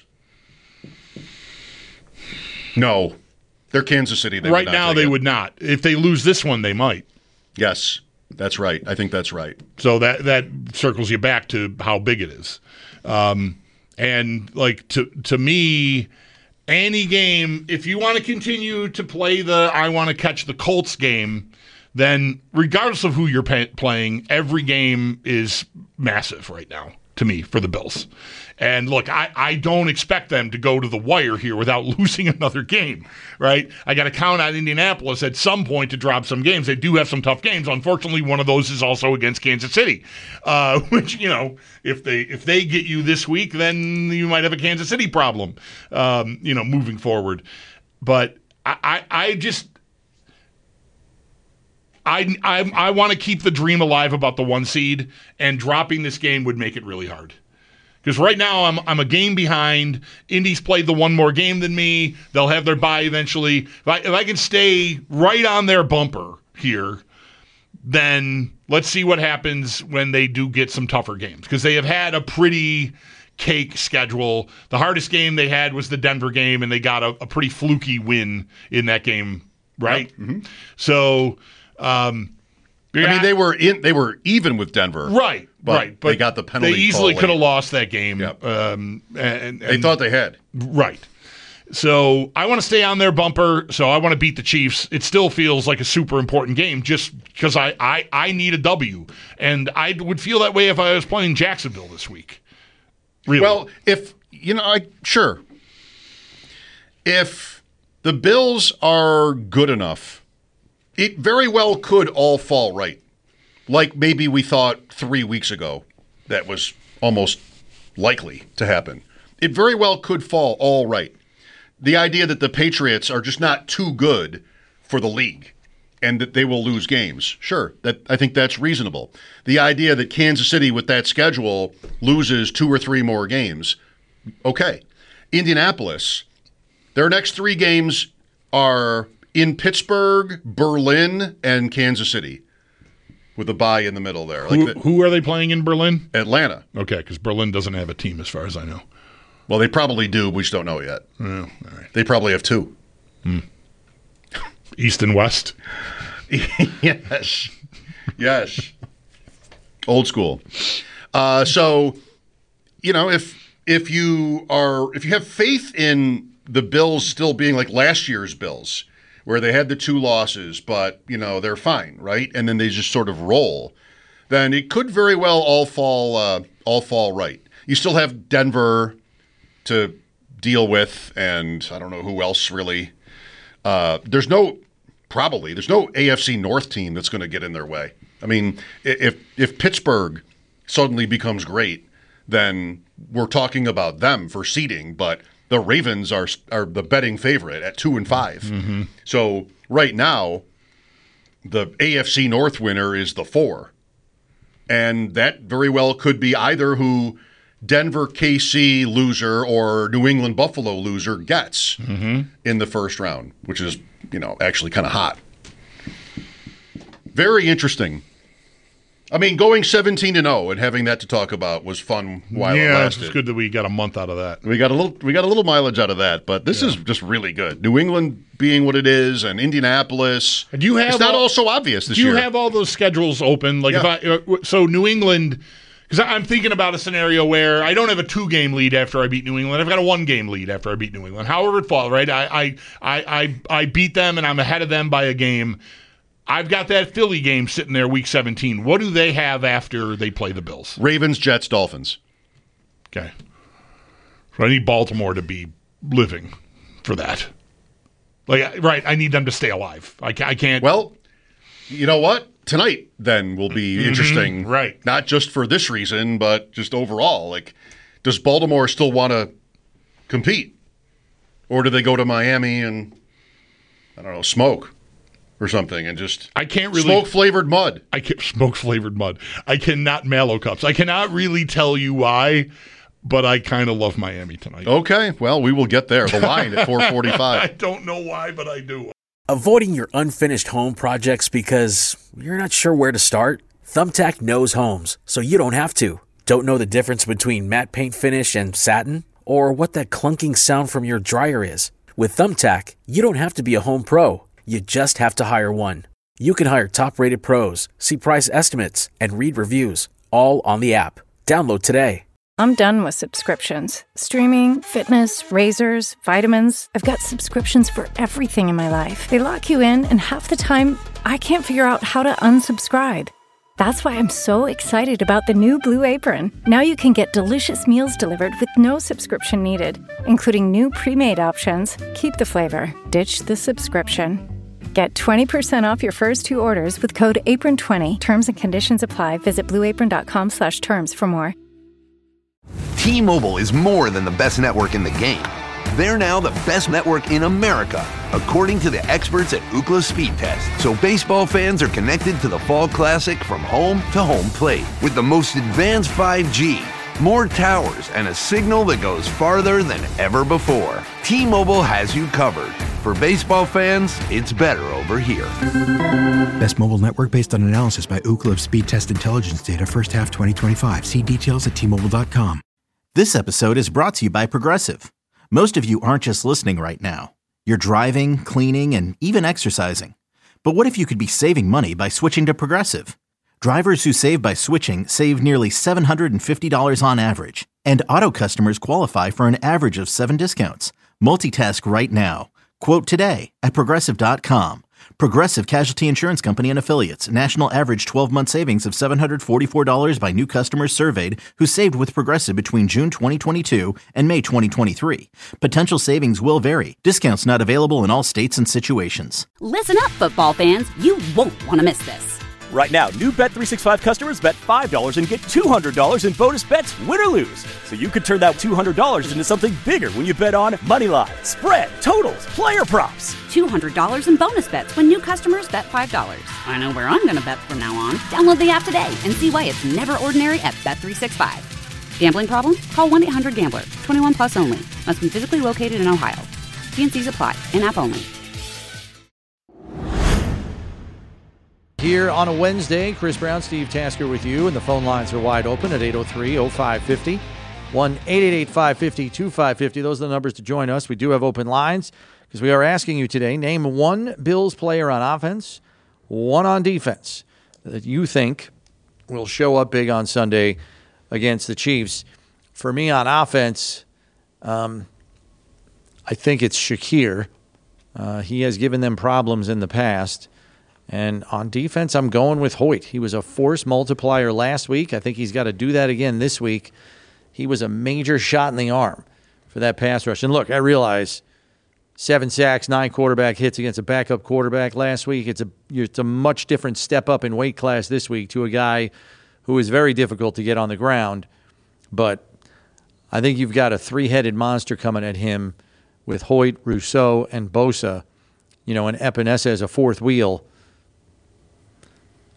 No, they're Kansas City. They right would not now, they it. would not. If they lose this one, they might. Yes, that's right. I think that's right. So that that circles you back to how big it is, um, and like to to me. Any game, if you want to continue to play the I want to catch the Colts game, then regardless of who you're pay- playing, every game is massive right now to me for the Bills. And look, I, I don't expect them to go to the wire here without losing another game, right? I got to count on Indianapolis at some point to drop some games. They do have some tough games. Unfortunately, one of those is also against Kansas City, uh, which, you know, if they if they get you this week, then you might have a Kansas City problem, um, you know, moving forward. But I, I, I just... I, I, I want to keep the dream alive about the one seed, and dropping this game would make it really hard. Because right now I'm I'm a game behind. Indy's played the one more game than me. They'll have their bye eventually. If I, if I can stay right on their bumper here, then let's see what happens when they do get some tougher games. Because they have had a pretty cake schedule. The hardest game they had was the Denver game, and they got a, a pretty fluky win in that game, right? Yep. Mm-hmm. So... Um, I mean, they were in. They were even with Denver, right? But right, but they got the penalty. They easily call could have late. lost that game. Yep. Um, and, and they thought they had right. So I want to stay on their bumper. So I want to beat the Chiefs. It still feels like a super important game, just because I, I I need a W, and I would feel that way if I was playing Jacksonville this week. Really? Well, if you know, I sure if the Bills are good enough. It very well could all fall right. Like maybe we thought three weeks ago that was almost likely to happen. It very well could fall all right. The idea that the Patriots are just not too good for the league and that they will lose games. Sure, that I think that's reasonable. The idea that Kansas City with that schedule loses two or three more games. Okay. Indianapolis, their next three games are in Pittsburgh, Berlin, and Kansas City, with a bye in the middle there. Who, like the, who are they playing in Berlin? Atlanta. Okay, because Berlin doesn't have a team as far as I know. Well, they probably do. We just don't know yet. Oh, all right. They probably have two. Hmm. East and West? Yes. Yes. Old school. Uh, so, you know, if if you are if you have faith in the Bills still being like last year's Bills, where they had the two losses, but, you know, they're fine, right? And then they just sort of roll, then it could very well all fall uh, all fall right. You still have Denver to deal with, and I don't know who else really. Uh, there's no, probably, there's no A F C North team that's going to get in their way. I mean, if if Pittsburgh suddenly becomes great, then we're talking about them for seeding, but the Ravens are are the betting favorite at two and five. Mm-hmm. So right now, the A F C North winner is the four. And that very well could be either who Denver K C loser or New England Buffalo loser gets mm-hmm. in the first round, which is, you know, actually kind of hot. Very interesting. I mean, going seventeen and oh and having that to talk about was fun while yeah, it lasted. it's good that we got a month out of that. We got a little we got a little mileage out of that, but this yeah. is just really good. New England being what it is, and Indianapolis. Do you have it's not all, all so obvious this do you year. have all those schedules open? Like yeah. if I so New England, because I'm thinking about a scenario where I don't have a two game lead after I beat New England. I've got a one game lead after I beat New England. However it falls, right? I I I I, I beat them and I'm ahead of them by a game. I've got that Philly game sitting there week seventeen. What do they have after they play the Bills? Ravens, Jets, Dolphins. Okay. So I need Baltimore to be living for that. Like, right, I need them to stay alive. I, I can't. Well, you know what? Tonight, then, will be mm-hmm, interesting. Right. Not just for this reason, but just overall. Like, does Baltimore still want to compete? Or do they go to Miami and, I don't know, smoke? Or something, and just I can't really smoke flavored mud. I can't smoke flavored mud. I cannot mallow cups. I cannot really tell you why, but I kind of love Miami tonight. Okay, well, we will get there. The line at four forty-five. I don't know why, but I do. Avoiding your unfinished home projects because you're not sure where to start? Thumbtack knows homes, so you don't have to. Don't know the difference between matte paint finish and satin, or what that clunking sound from your dryer is? With Thumbtack, you don't have to be a home pro. You just have to hire one. You can hire top-rated pros, see price estimates, and read reviews, all on the app. Download today. I'm done with subscriptions. Streaming, fitness, razors, vitamins. I've got subscriptions for everything in my life. They lock you in, and half the time, I can't figure out how to unsubscribe. That's why I'm so excited about the new Blue Apron. Now you can get delicious meals delivered with no subscription needed, including new pre-made options. Keep the flavor, ditch the subscription. Get twenty percent off your first two orders with code apron twenty. Terms and conditions apply. Visit blueapron.com slash terms for more. T-Mobile is more than the best network in the game. They're now the best network in America, according to the experts at Ookla Speed Test. So baseball fans are connected to the Fall Classic from home to home plate with the most advanced five G, more towers, and a signal that goes farther than ever before. T-Mobile has you covered. For baseball fans, it's better over here. Best mobile network based on analysis by Ookla of Speed Test Intelligence data first half twenty twenty-five. See details at T Mobile dot com. This episode is brought to you by Progressive. Most of you aren't just listening right now. You're driving, cleaning, and even exercising. But what if you could be saving money by switching to Progressive? Drivers who save by switching save nearly seven hundred fifty dollars on average. And auto customers qualify for an average of seven discounts. Multitask right now. Quote today at Progressive dot com. Progressive Casualty Insurance Company and Affiliates. National average twelve-month savings of seven hundred forty-four dollars by new customers surveyed who saved with Progressive between June twenty twenty-two and May twenty twenty-three. Potential savings will vary. Discounts not available in all states and situations. Listen up, football fans. You won't want to miss this. Right now, new Bet three sixty-five customers bet five dollars and get two hundred dollars in bonus bets, win or lose. So you could turn that two hundred dollars into something bigger when you bet on money line, spread, totals, player props. two hundred dollars in bonus bets when new customers bet five dollars. I know where I'm going to bet from now on. Download the app today and see why it's never ordinary at Bet three sixty-five. Gambling problem? Call one eight hundred gambler. twenty-one plus only. Must be physically located in Ohio. T and C's apply. In-app only. Here on a Wednesday, Chris Brown, Steve Tasker with you, and the phone lines are wide open at eight oh three oh five five oh, one eight eight eight five five oh two five five oh. Those are the numbers to join us. We do have open lines because we are asking you today, name one Bills player on offense, one on defense that you think will show up big on Sunday against the Chiefs. For me on offense, um, I think it's Shakir. Uh, he has given them problems in the past. And on defense, I'm going with Hoyt. He was a force multiplier last week. I think he's got to do that again this week. He was a major shot in the arm for that pass rush. And look, I realize seven sacks, nine quarterback hits against a backup quarterback last week. It's a it's a much different step up in weight class this week to a guy who is very difficult to get on the ground. But I think you've got a three-headed monster coming at him with Hoyt, Rousseau, and Bosa. You know, and Epinesa as a fourth wheel.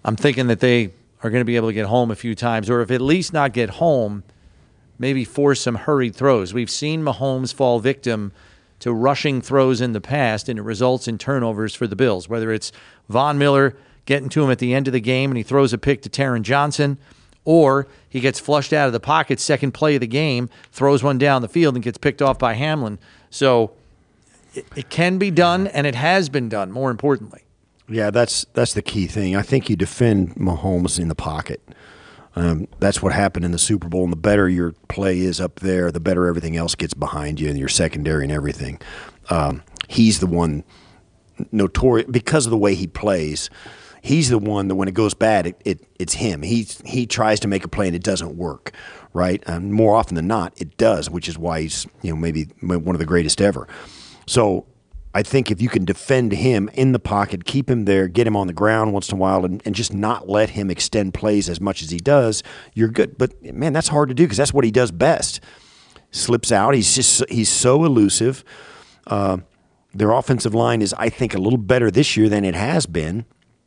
I'm thinking that they are going to be able to get home a few times, or if at least not get home, maybe force some hurried throws. We've seen Mahomes fall victim to rushing throws in the past, and it results in turnovers for the Bills, whether it's Von Miller getting to him at the end of the game and he throws a pick to Taron Johnson, or he gets flushed out of the pocket second play of the game, throws one down the field and gets picked off by Hamlin. So it, it can be done, and it has been done, more importantly. Yeah, that's that's the key thing. I think you defend Mahomes in the pocket. Um, that's what happened in the Super Bowl, and the better your play is up there, the better everything else gets behind you and your secondary and everything. Um, he's the one notorious because of the way he plays. He's the one that when it goes bad, it, it it's him. He he tries to make a play and it doesn't work, right? And more often than not, it does, which is why he's you know maybe one of the greatest ever. So I think if you can defend him in the pocket, keep him there, get him on the ground once in a while, and, and just not let him extend plays as much as he does, you're good. But, man, that's hard to do because that's what he does best. Slips out. He's just he's so elusive. Uh, their offensive line is, I think, a little better this year than it has been,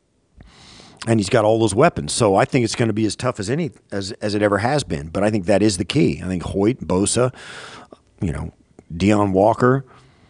and he's got all those weapons. So I think it's going to be as tough as any as, as it ever has been. But I think that is the key. I think Hoyt, Bosa, you know, Deion Walker,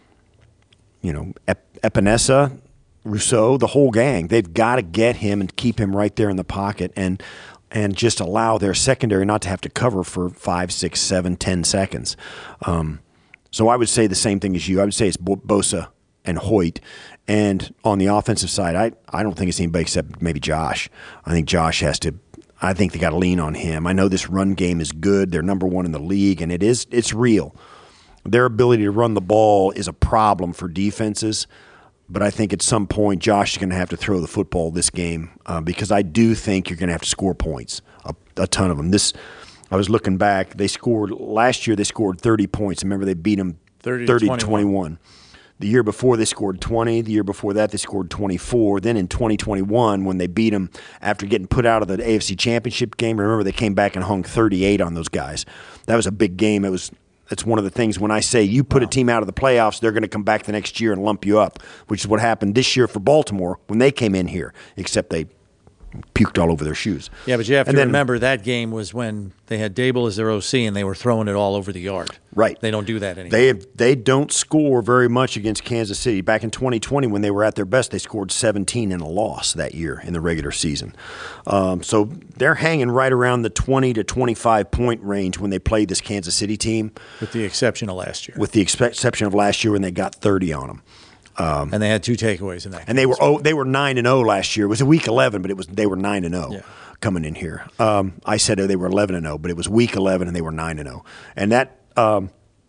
you know, Epinesa, Rousseau, the whole gang, they've got to get him and keep him right there in the pocket and and just allow their secondary not to have to cover for five, six, seven, ten seconds. Um, so I would say the same thing as you. I would say it's Bosa and Hoyt. And on the offensive side, I, I don't think it's anybody except maybe Josh. I think Josh has to – I think they got to lean on him. I know this run game is good. They're number one in the league, and it is it's real. Their ability to run the ball is a problem for defenses, but I think at some point Josh is going to have to throw the football this game uh, because I do think you're going to have to score points, a, a ton of them. This, I was looking back. They scored last year. They scored thirty points. Remember, they beat them thirty to twenty-one. The year before they scored twenty. The year before that they scored twenty-four. Then in twenty twenty-one, when they beat them after getting put out of the A F C Championship game, remember they came back and hung thirty-eight on those guys. That was a big game. It was. That's one of the things when I say you put a team out of the playoffs, they're going to come back the next year and lump you up, which is what happened this year for Baltimore when they came in here, except they puked all over their shoes. Yeah, but you have and to then, remember that game was when they had Dable as their O C and they were throwing it all over the yard. Right. They don't do that anymore. They they don't score very much against Kansas City. Back in twenty twenty when they were at their best, they scored seventeen in a loss that year in the regular season. Um, so they're hanging right around the twenty to twenty-five point range when they played this Kansas City team. With the exception of last year. With the exception of last year when they got thirty on them. Um, and they had two takeaways in that. And they were oh, they were nine and zero last year. It was a week eleven, but it was they were nine and zero coming in here. Um, I said they were eleven and zero, but it was week eleven and they were nine and zero. And that um,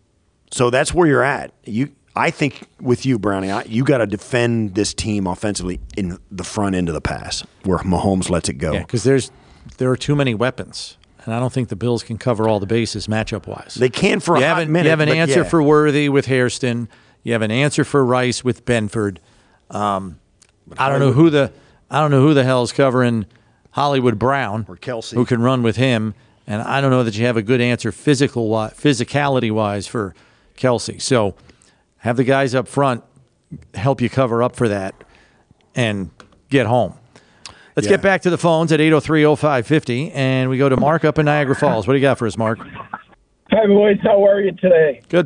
so that's where you're at. You, I think with you, Brownie, I, you got to defend this team offensively in the front end of the pass where Mahomes lets it go. Yeah, because there's there are too many weapons. And I don't think the Bills can cover all the bases matchup-wise. They can for you a have hot an, minute. You have an answer yeah. for Worthy with Hairston. You have an answer for Rice with Benford. Um, I don't know who the I don't know who the hell is covering Hollywood Brown or Kelsey, who can run with him. And I don't know that you have a good answer physical physicality-wise for Kelsey. So have the guys up front help you cover up for that and get home. Let's yeah. get back to the phones at eight oh three oh five fifty, and we go to Mark up in Niagara Falls. What do you got for us, Mark? Hi, boys. How are you today? Good.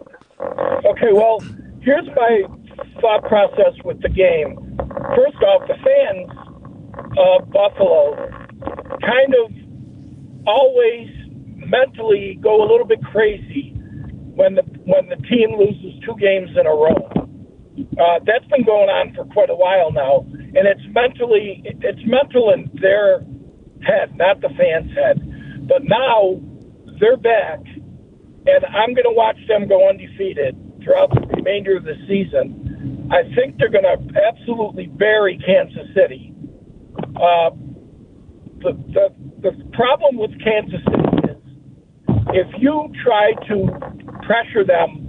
Okay, well, here's my thought process with the game. First off, the fans of Buffalo kind of always mentally go a little bit crazy when the when the team loses two games in a row. Uh, that's been going on for quite a while now, and it's mentally it's mental in their head, not the fans' head. But now they're back, and I'm going to watch them go undefeated throughout the remainder of the season. I think they're going to absolutely bury Kansas City. Uh, the, the the problem with Kansas City is if you try to pressure them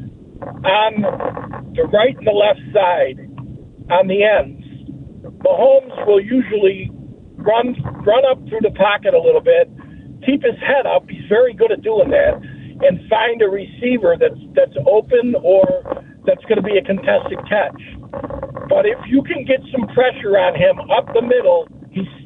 on the right and the left side, on the ends, Mahomes will usually run run up through the pocket a little bit, keep his head up. He's very good at doing that, and find a receiver that's that's open or that's going to be a contested catch. But if you can get some pressure on him up the middle, he's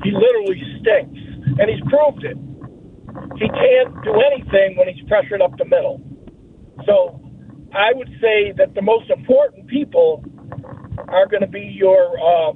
he literally stinks, and he's proved it. He can't do anything when he's pressured up the middle. So I would say that the most important people are going to be your uh,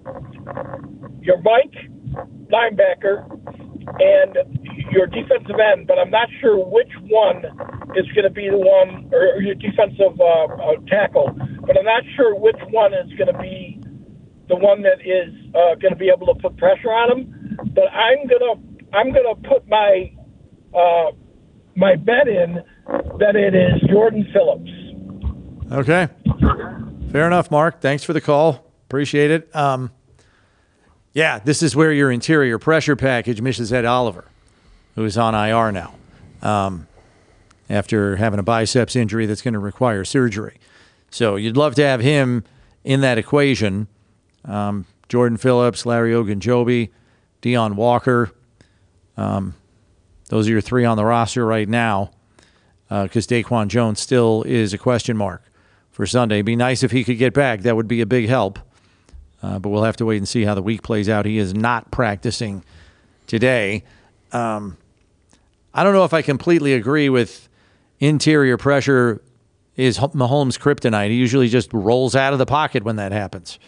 your Mike linebacker and your defensive end, but I'm not sure which one is going to be the one, or your defensive uh, uh, tackle, but I'm not sure which one is going to be the one that is uh, going to be able to put pressure on him. But I'm gonna I'm gonna put my uh, my bet in that it is Jordan Phillips. Okay. Fair enough, Mark. Thanks for the call. Appreciate it. Um, yeah, this is where your interior pressure package misses Ed Oliver, who is on I R now um, after having a biceps injury that's going to require surgery. So you'd love to have him in that equation. Um, Jordan Phillips, Larry Ogunjobi, Deion Walker. Um, those are your three on the roster right now because uh, Daquan Jones still is a question mark for Sunday. It'd be nice if he could get back. That would be a big help. Uh, but we'll have to wait and see how the week plays out. He is not practicing today. Um, I don't know if I completely agree with interior pressure is Mahomes' kryptonite. He usually just rolls out of the pocket when that happens.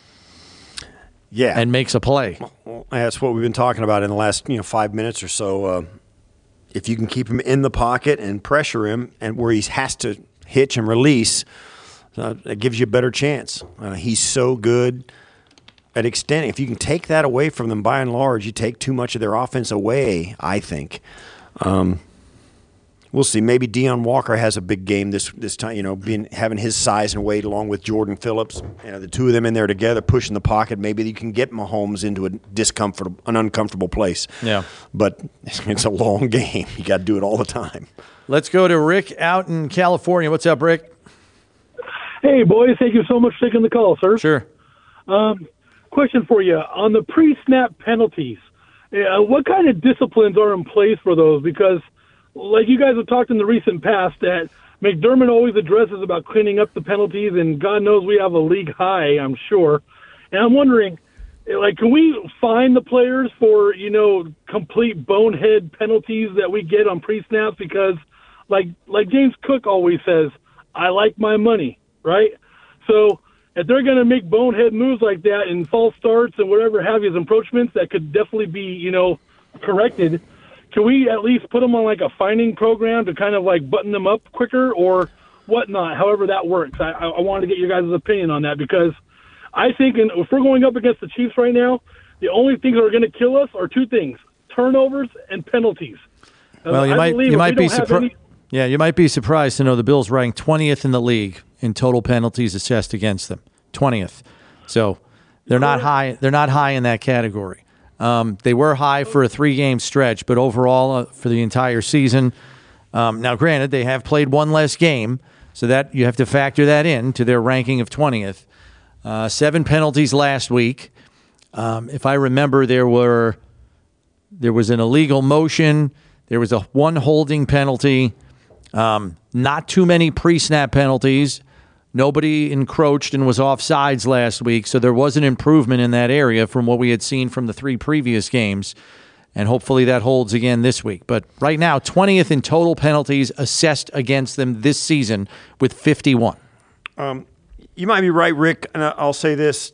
Yeah. And makes a play. Well, that's what we've been talking about in the last you know five minutes or so. Uh, if you can keep him in the pocket and pressure him and where he has to hitch and release, uh, it gives you a better chance. Uh, he's so good at extending. If you can take that away from them, by and large, you take too much of their offense away, I think. Um, we'll see. Maybe Deion Walker has a big game this this time, you know, being having his size and weight along with Jordan Phillips. You know, the two of them in there together, pushing the pocket. Maybe you can get Mahomes into a discomfort, an uncomfortable place. Yeah. But it's a long game. You got to do it all the time. Let's go to Rick out in California. What's up, Rick? Hey, boys. Thank you so much for taking the call, sir. Sure. Um, question for you. On the pre-snap penalties, uh, what kind of disciplines are in place for those? Because, like you guys have talked in the recent past, that McDermott always addresses about cleaning up the penalties, and God knows we have a league high, I'm sure. And I'm wondering, like, can we fine the players for, you know, complete bonehead penalties that we get on pre-snaps? Because, like, like James Cook always says, I like my money, right? So if they're going to make bonehead moves like that and false starts and whatever have you as encroachments that could definitely be, you know, corrected, can we at least put them on like a fining program to kind of like button them up quicker or whatnot, however that works? I, I wanted to get your guys' opinion on that because I think in, if we're going up against the Chiefs right now, the only things that are going to kill us are two things, turnovers and penalties. Well, you I might you might be surprised. Any- Yeah, you might be surprised to know the Bills ranked twentieth in the league in total penalties assessed against them. twentieth. So they're not high. They're not high in that category. Um, they were high for a three-game stretch, but overall uh, for the entire season. Um, now, granted, they have played one less game, so that you have to factor that in to their ranking of twentieth. Uh, seven penalties last week. Um, if I remember, there were there was an illegal motion. There was a one holding penalty. Um, not too many pre-snap penalties. Nobody encroached and was offsides last week, so there was an improvement in that area from what we had seen from the three previous games, and hopefully that holds again this week. But right now, twentieth in total penalties assessed against them this season with fifty-one. Um, you might be right, Rick, and I'll say this.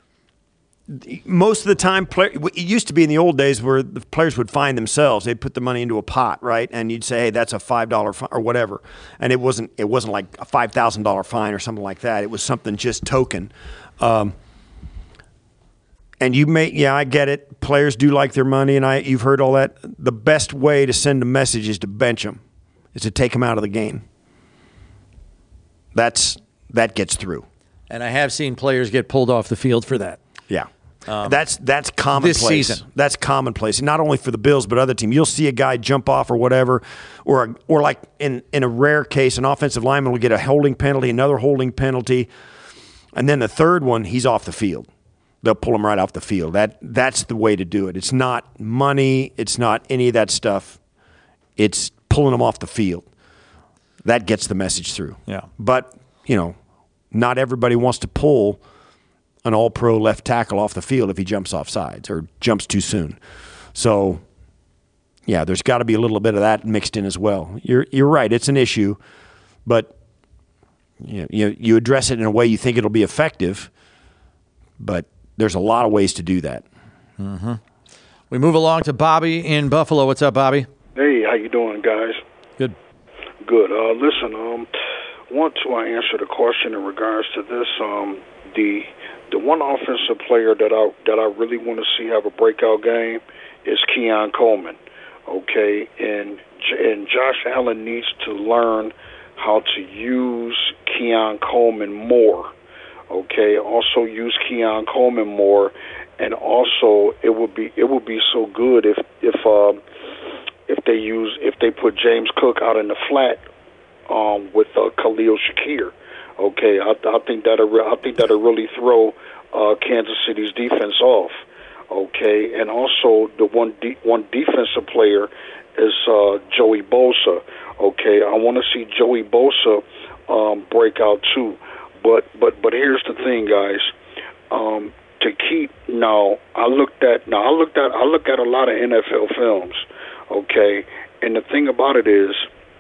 Most of the time, play, it used to be in the old days where the players would fine themselves. They'd put the money into a pot, right? And you'd say, "Hey, that's a five dollar fine," or whatever. And it wasn't. It wasn't like a five thousand dollar fine or something like that. It was something just token. Um, and you may, yeah, I get it. Players do like their money, and I, you've heard all that. The best way to send a message is to bench them, is to take them out of the game. That's that gets through. And I have seen players get pulled off the field for that. Yeah. Um, that's that's commonplace. This season. That's commonplace, not only for the Bills but other teams. You'll see a guy jump off or whatever, or or like in, in a rare case, an offensive lineman will get a holding penalty, another holding penalty, and then the third one, he's off the field. They'll pull him right off the field. That that's the way to do it. It's not money. It's not any of that stuff. It's pulling them off the field. That gets the message through. Yeah. But you know, not everybody wants to pull an all-pro left tackle off the field if he jumps off sides or jumps too soon. So, yeah, there's got to be a little bit of that mixed in as well. You're you're right. It's an issue, but you know, you you address it in a way you think it'll be effective. But there's a lot of ways to do that. Mm-hmm. We move along to Bobby in Buffalo. What's up, Bobby? Hey, how you doing, guys? Good. Good. Uh, listen, um, want to uh, answer the question in regards to this. Um, the the one offensive player that I that I really want to see have a breakout game is Keon Coleman. Okay, and and Josh Allen needs to learn how to use Keon Coleman more. Okay, also use Keon Coleman more, and also it would be it would be so good if if uh, if they use if they put James Cook out in the flat um, with uh, Khalil Shakir. Okay, I, I think that'll I think that'll really throw uh, Kansas City's defense off. Okay, and also the one de- one defensive player is uh, Joey Bosa. Okay, I want to see Joey Bosa um, break out too. But but but here's the thing, guys. Um, to keep now, I looked at now I looked at I look at a lot of N F L films. Okay, and the thing about it is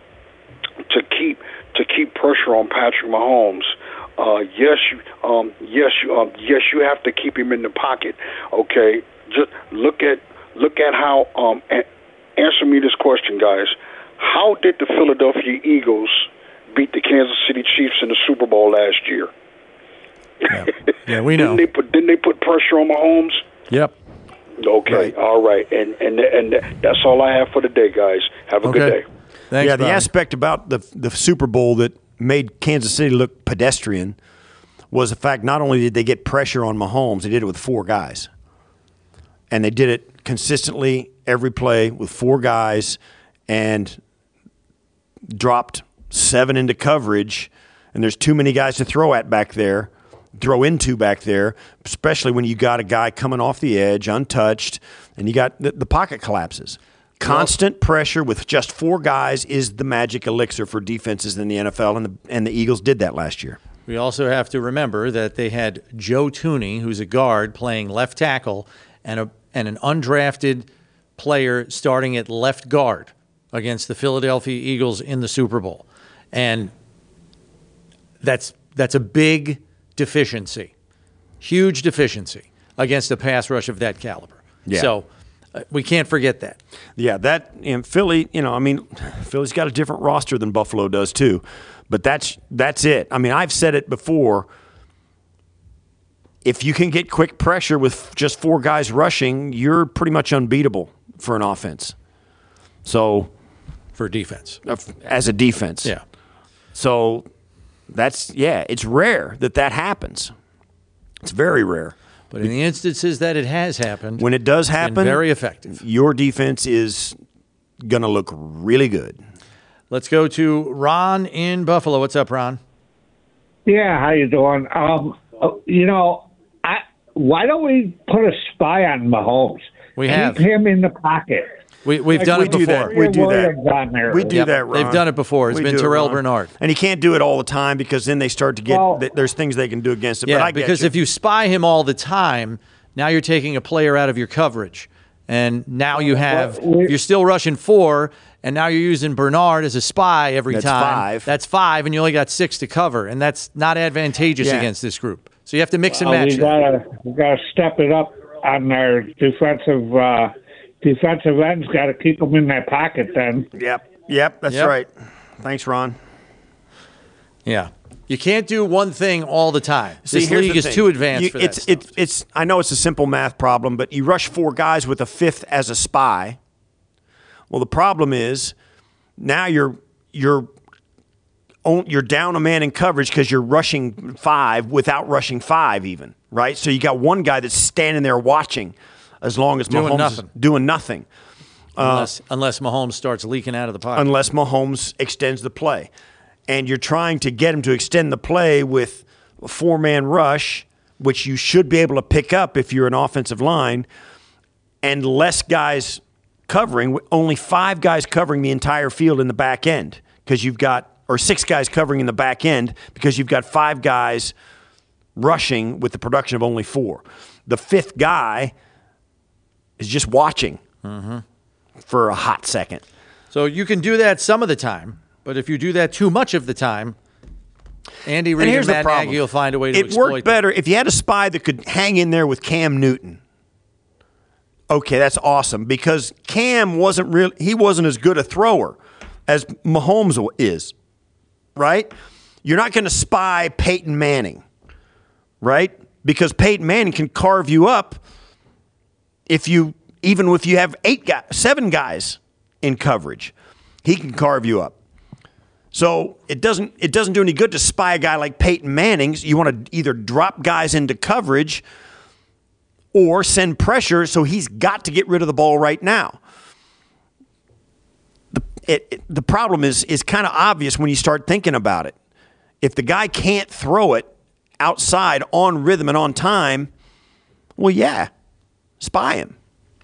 to keep to keep pressure on Patrick Mahomes. Uh, yes, you um, yes you um, yes you have to keep him in the pocket. Okay, just look at look at how um, a- answer me this question, guys. How did the Philadelphia Eagles beat the Kansas City Chiefs in the Super Bowl last year? Yeah, yeah we know. didn't they put didn't they put pressure on Mahomes? Yep. Okay, Right. all right, and and and that's all I have for today, guys. Have a Okay. good day. Thanks, yeah, the Bobby. aspect about the the Super Bowl that made Kansas City look pedestrian was the fact not only did they get pressure on Mahomes, they did it with four guys. And they did it consistently every play with four guys and dropped seven into coverage. And there's too many guys to throw at back there, throw into back there, especially when you got a guy coming off the edge, untouched, and you got the, the pocket collapses. Constant pressure with just four guys is the magic elixir for defenses in the N F L, and the, and the Eagles did that last year. We also have to remember that they had Joe Tooney, who's a guard, playing left tackle, and a and an undrafted player starting at left guard against the Philadelphia Eagles in the Super Bowl. And that's that's a big deficiency, huge deficiency against a pass rush of that caliber. Yeah. So uh, we can't forget that. Yeah, that and Philly, you know, I mean, Philly's got a different roster than Buffalo does too, but that's that's it. I mean, I've said it before. If you can get quick pressure with just four guys rushing, you're pretty much unbeatable for an offense. So, for defense, as a defense, yeah. So that's yeah, it's rare that that happens. It's very rare. But in the instances that it has happened, when it does it's been happen, very effective. Your defense is going to look really good. Let's go to Ron in Buffalo. What's up, Ron? Yeah, how you doing? Um, you know, I why don't we put a spy on Mahomes? We Keep have. him in the pocket. We, we've Like done we it do before. that. We do that. We do Yep. that, Ron. They've done it before. It's We been do it, Terrell Ron. Bernard. And he can't do it all the time because then they start to get Well- th- there's things they can do against it. Yeah, but I get because you. if you spy him all the time, now you're taking a player out of your coverage. And now you have, Well, we- you're still rushing four, and now you're using Bernard as a spy every That's time. five. That's five, and you only got six to cover, and that's not advantageous Yeah. against this group. So you have to mix and Well, match. we that. gotta we gotta step it up on our defensive uh, defensive ends. Got to keep them in their pocket. Then. Yep. Yep. That's Yep. right. Thanks, Ron. Yeah. You can't do one thing all the time. See, this here's league the is thing. too advanced You- for that. it's, stuff. it's it's. I know it's a simple math problem, but you rush four guys with a fifth as a spy. Well, the problem is now you're you're on- you're down a man in coverage because you're rushing five without rushing five even, right? So you got one guy that's standing there watching as long as Doing Mahomes nothing. is doing nothing. unless, unless Mahomes starts leaking out of the pocket. Unless Mahomes extends the play. And you're trying to get him to extend the play with a four-man rush, which you should be able to pick up if you're an offensive line, and less guys covering, only five guys covering the entire field in the back end because you've got, or six guys covering in the back end because you've got five guys rushing with the production of only four. The fifth guy is just watching mm-hmm. for a hot second. So you can do that some of the time, but if you do that too much of the time, Andy Reid and, and Matt Nagy will find a way to it exploit It worked better if you had a spy that could hang in there with Cam Newton. Okay, that's awesome because Cam wasn't real. He wasn't as good a thrower as Mahomes is, right? You're not going to spy Peyton Manning, right? Because Peyton Manning can carve you up if you even if you have eight guys, seven guys in coverage, he can carve you up. So it doesn't it doesn't do any good to spy a guy like Peyton Manning. You want to either drop guys into coverage or send pressure, so he's got to get rid of the ball right now. The, it, it, the problem is is kind of obvious when you start thinking about it. If the guy can't throw it outside on rhythm and on time, well, yeah, spy him.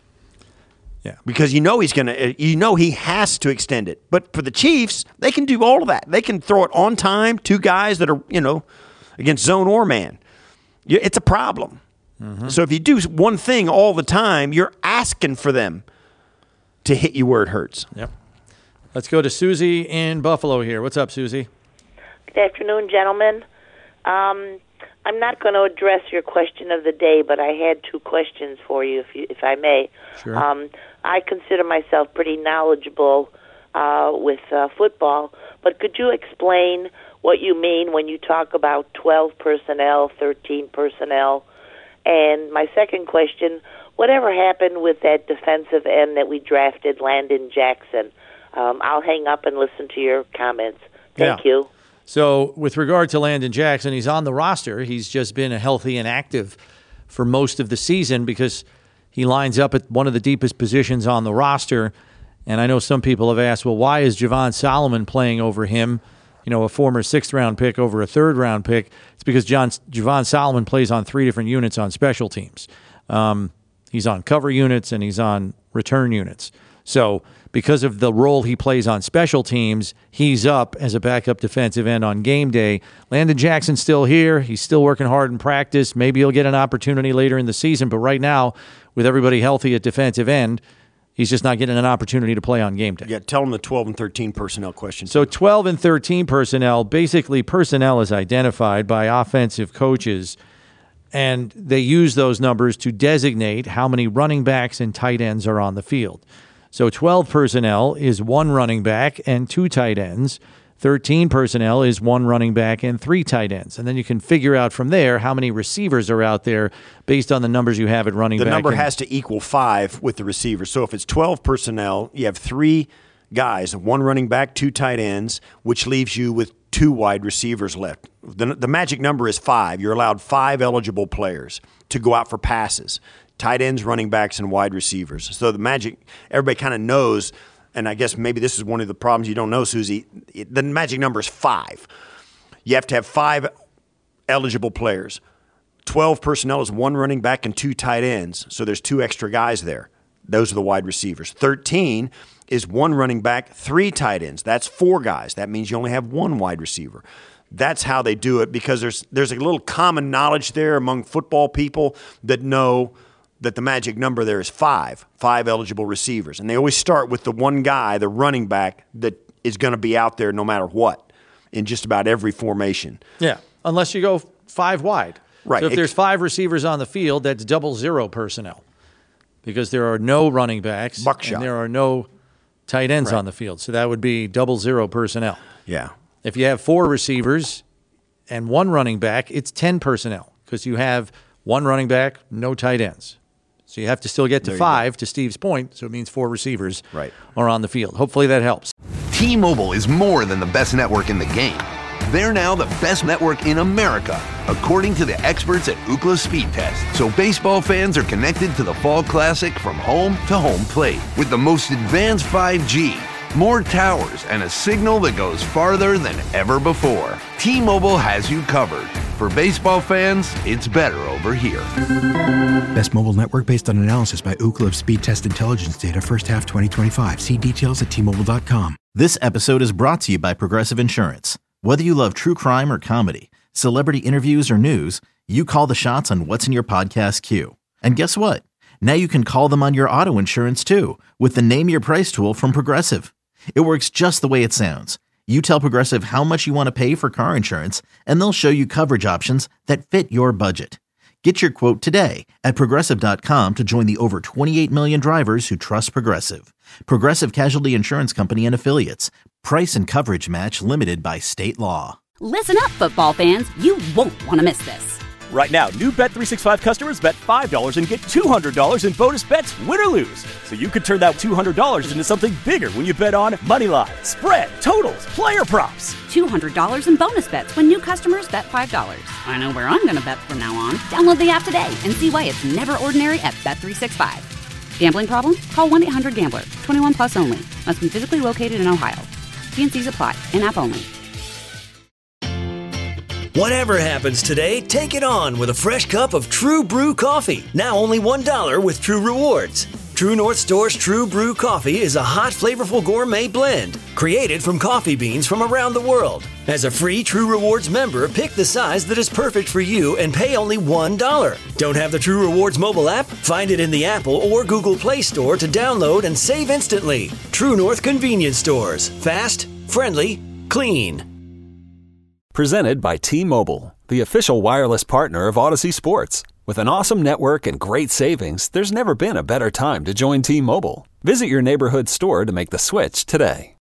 Yeah, because you know he's gonna, you know he has to extend it. But for the Chiefs, they can do all of that. They can throw it on time. Two guys that are, you know, against zone or man. It's a problem. Mm-hmm. So if you do one thing all the time, you're asking for them to hit you where it hurts. Yep. Let's go to Susie in Buffalo here. What's up, Susie? Good afternoon, gentlemen. Um, I'm not going to address your question of the day, but I had two questions for you, if you, if I may. Sure. Um, I consider myself pretty knowledgeable uh, with uh, football, but could you explain what you mean when you talk about twelve personnel, thirteen personnel? And my second question, whatever happened with that defensive end that we drafted, Landon Jackson? Um, I'll hang up and listen to your comments. Thank yeah. you. So with regard to Landon Jackson, he's on the roster. He's just been healthy and active for most of the season because he lines up at one of the deepest positions on the roster. And I know some people have asked, well, why is Javon Solomon playing over him? You know, a former sixth-round pick over a third-round pick. It's because John, Javon Solomon plays on three different units on special teams. Um, he's on cover units and he's on return units. So because of the role he plays on special teams, he's up as a backup defensive end on game day. Landon Jackson's still here. He's still working hard in practice. Maybe he'll get an opportunity later in the season. But right now, with everybody healthy at defensive end, he's just not getting an opportunity to play on game day. Yeah, tell him the twelve and thirteen personnel question. So twelve and thirteen personnel, basically personnel is identified by offensive coaches, and they use those numbers to designate how many running backs and tight ends are on the field. So twelve personnel is one running back and two tight ends. thirteen personnel is one running back and three tight ends. And then you can figure out from there how many receivers are out there based on the numbers you have at running the back. The number and, has to equal five with the receivers. So if it's twelve personnel, you have three guys, one running back, two tight ends, which leaves you with two wide receivers left. The, the magic number is five. You're allowed five eligible players to go out for passes. Tight ends, running backs, and wide receivers. So the magic, everybody kind of knows, and I guess maybe this is one of the problems you don't know, Susie, the magic number is five. You have to have five eligible players. twelve personnel is one running back and two tight ends, so there's two extra guys there. Those are the wide receivers. thirteen is one running back, three tight ends. That's four guys. That means you only have one wide receiver. That's how they do it because there's there's a little common knowledge there among football people that know that the magic number there is five, five eligible receivers. And they always start with the one guy, the running back, that is going to be out there no matter what in just about every formation. Yeah, unless you go five wide. Right. So if there's five receivers on the field, that's double zero personnel because there are no running backs Buckshot. and there are no tight ends Right. on the field. So that would be double zero personnel. Yeah. If you have four receivers and one running back, it's ten personnel because you have one running back, no tight ends. So you have to still get to five, to Steve's point, so it means four receivers right. are on the field. Hopefully that helps. T-Mobile is more than the best network in the game. They're now the best network in America, according to the experts at Ookla Speed Test. So baseball fans are connected to the Fall Classic from home to home plate with the most advanced five G, more towers, and a signal that goes farther than ever before. T-Mobile has you covered. For baseball fans, it's better over here. Best mobile network based on analysis by Ookla of Speed Test Intelligence data first half twenty twenty-five. See details at T Mobile dot com. This episode is brought to you by Progressive Insurance. Whether you love true crime or comedy, celebrity interviews, or news, you call the shots on what's in your podcast queue. And guess what? Now you can call them on your auto insurance too with the Name Your Price tool from Progressive. It works just the way it sounds. You tell Progressive how much you want to pay for car insurance, and they'll show you coverage options that fit your budget. Get your quote today at Progressive dot com to join the over twenty-eight million drivers who trust Progressive. Progressive Casualty Insurance Company and Affiliates. Price and coverage match limited by state law. Listen up, football fans. You won't want to miss this. Right now, new Bet three sixty-five customers bet five dollars and get two hundred dollars in bonus bets, win or lose. So you could turn that two hundred dollars into something bigger when you bet on money line, spread, totals, player props. two hundred dollars in bonus bets when new customers bet five dollars. I know where I'm going to bet from now on. Download the app today and see why it's never ordinary at Bet three sixty-five. Gambling problem? Call one eight hundred gambler. twenty-one plus only. Must be physically located in Ohio. T and C's apply. In-app only. Whatever happens today, take it on with a fresh cup of True Brew coffee. Now only one dollar with True Rewards. True North Store's True Brew coffee is a hot, flavorful gourmet blend created from coffee beans from around the world. As a free True Rewards member, pick the size that is perfect for you and pay only one dollar. Don't have the True Rewards mobile app? Find it in the Apple or Google Play Store to download and save instantly. True North Convenience Stores. Fast, friendly, clean. Presented by T-Mobile, the official wireless partner of Odyssey Sports. With an awesome network and great savings, there's never been a better time to join T-Mobile. Visit your neighborhood store to make the switch today.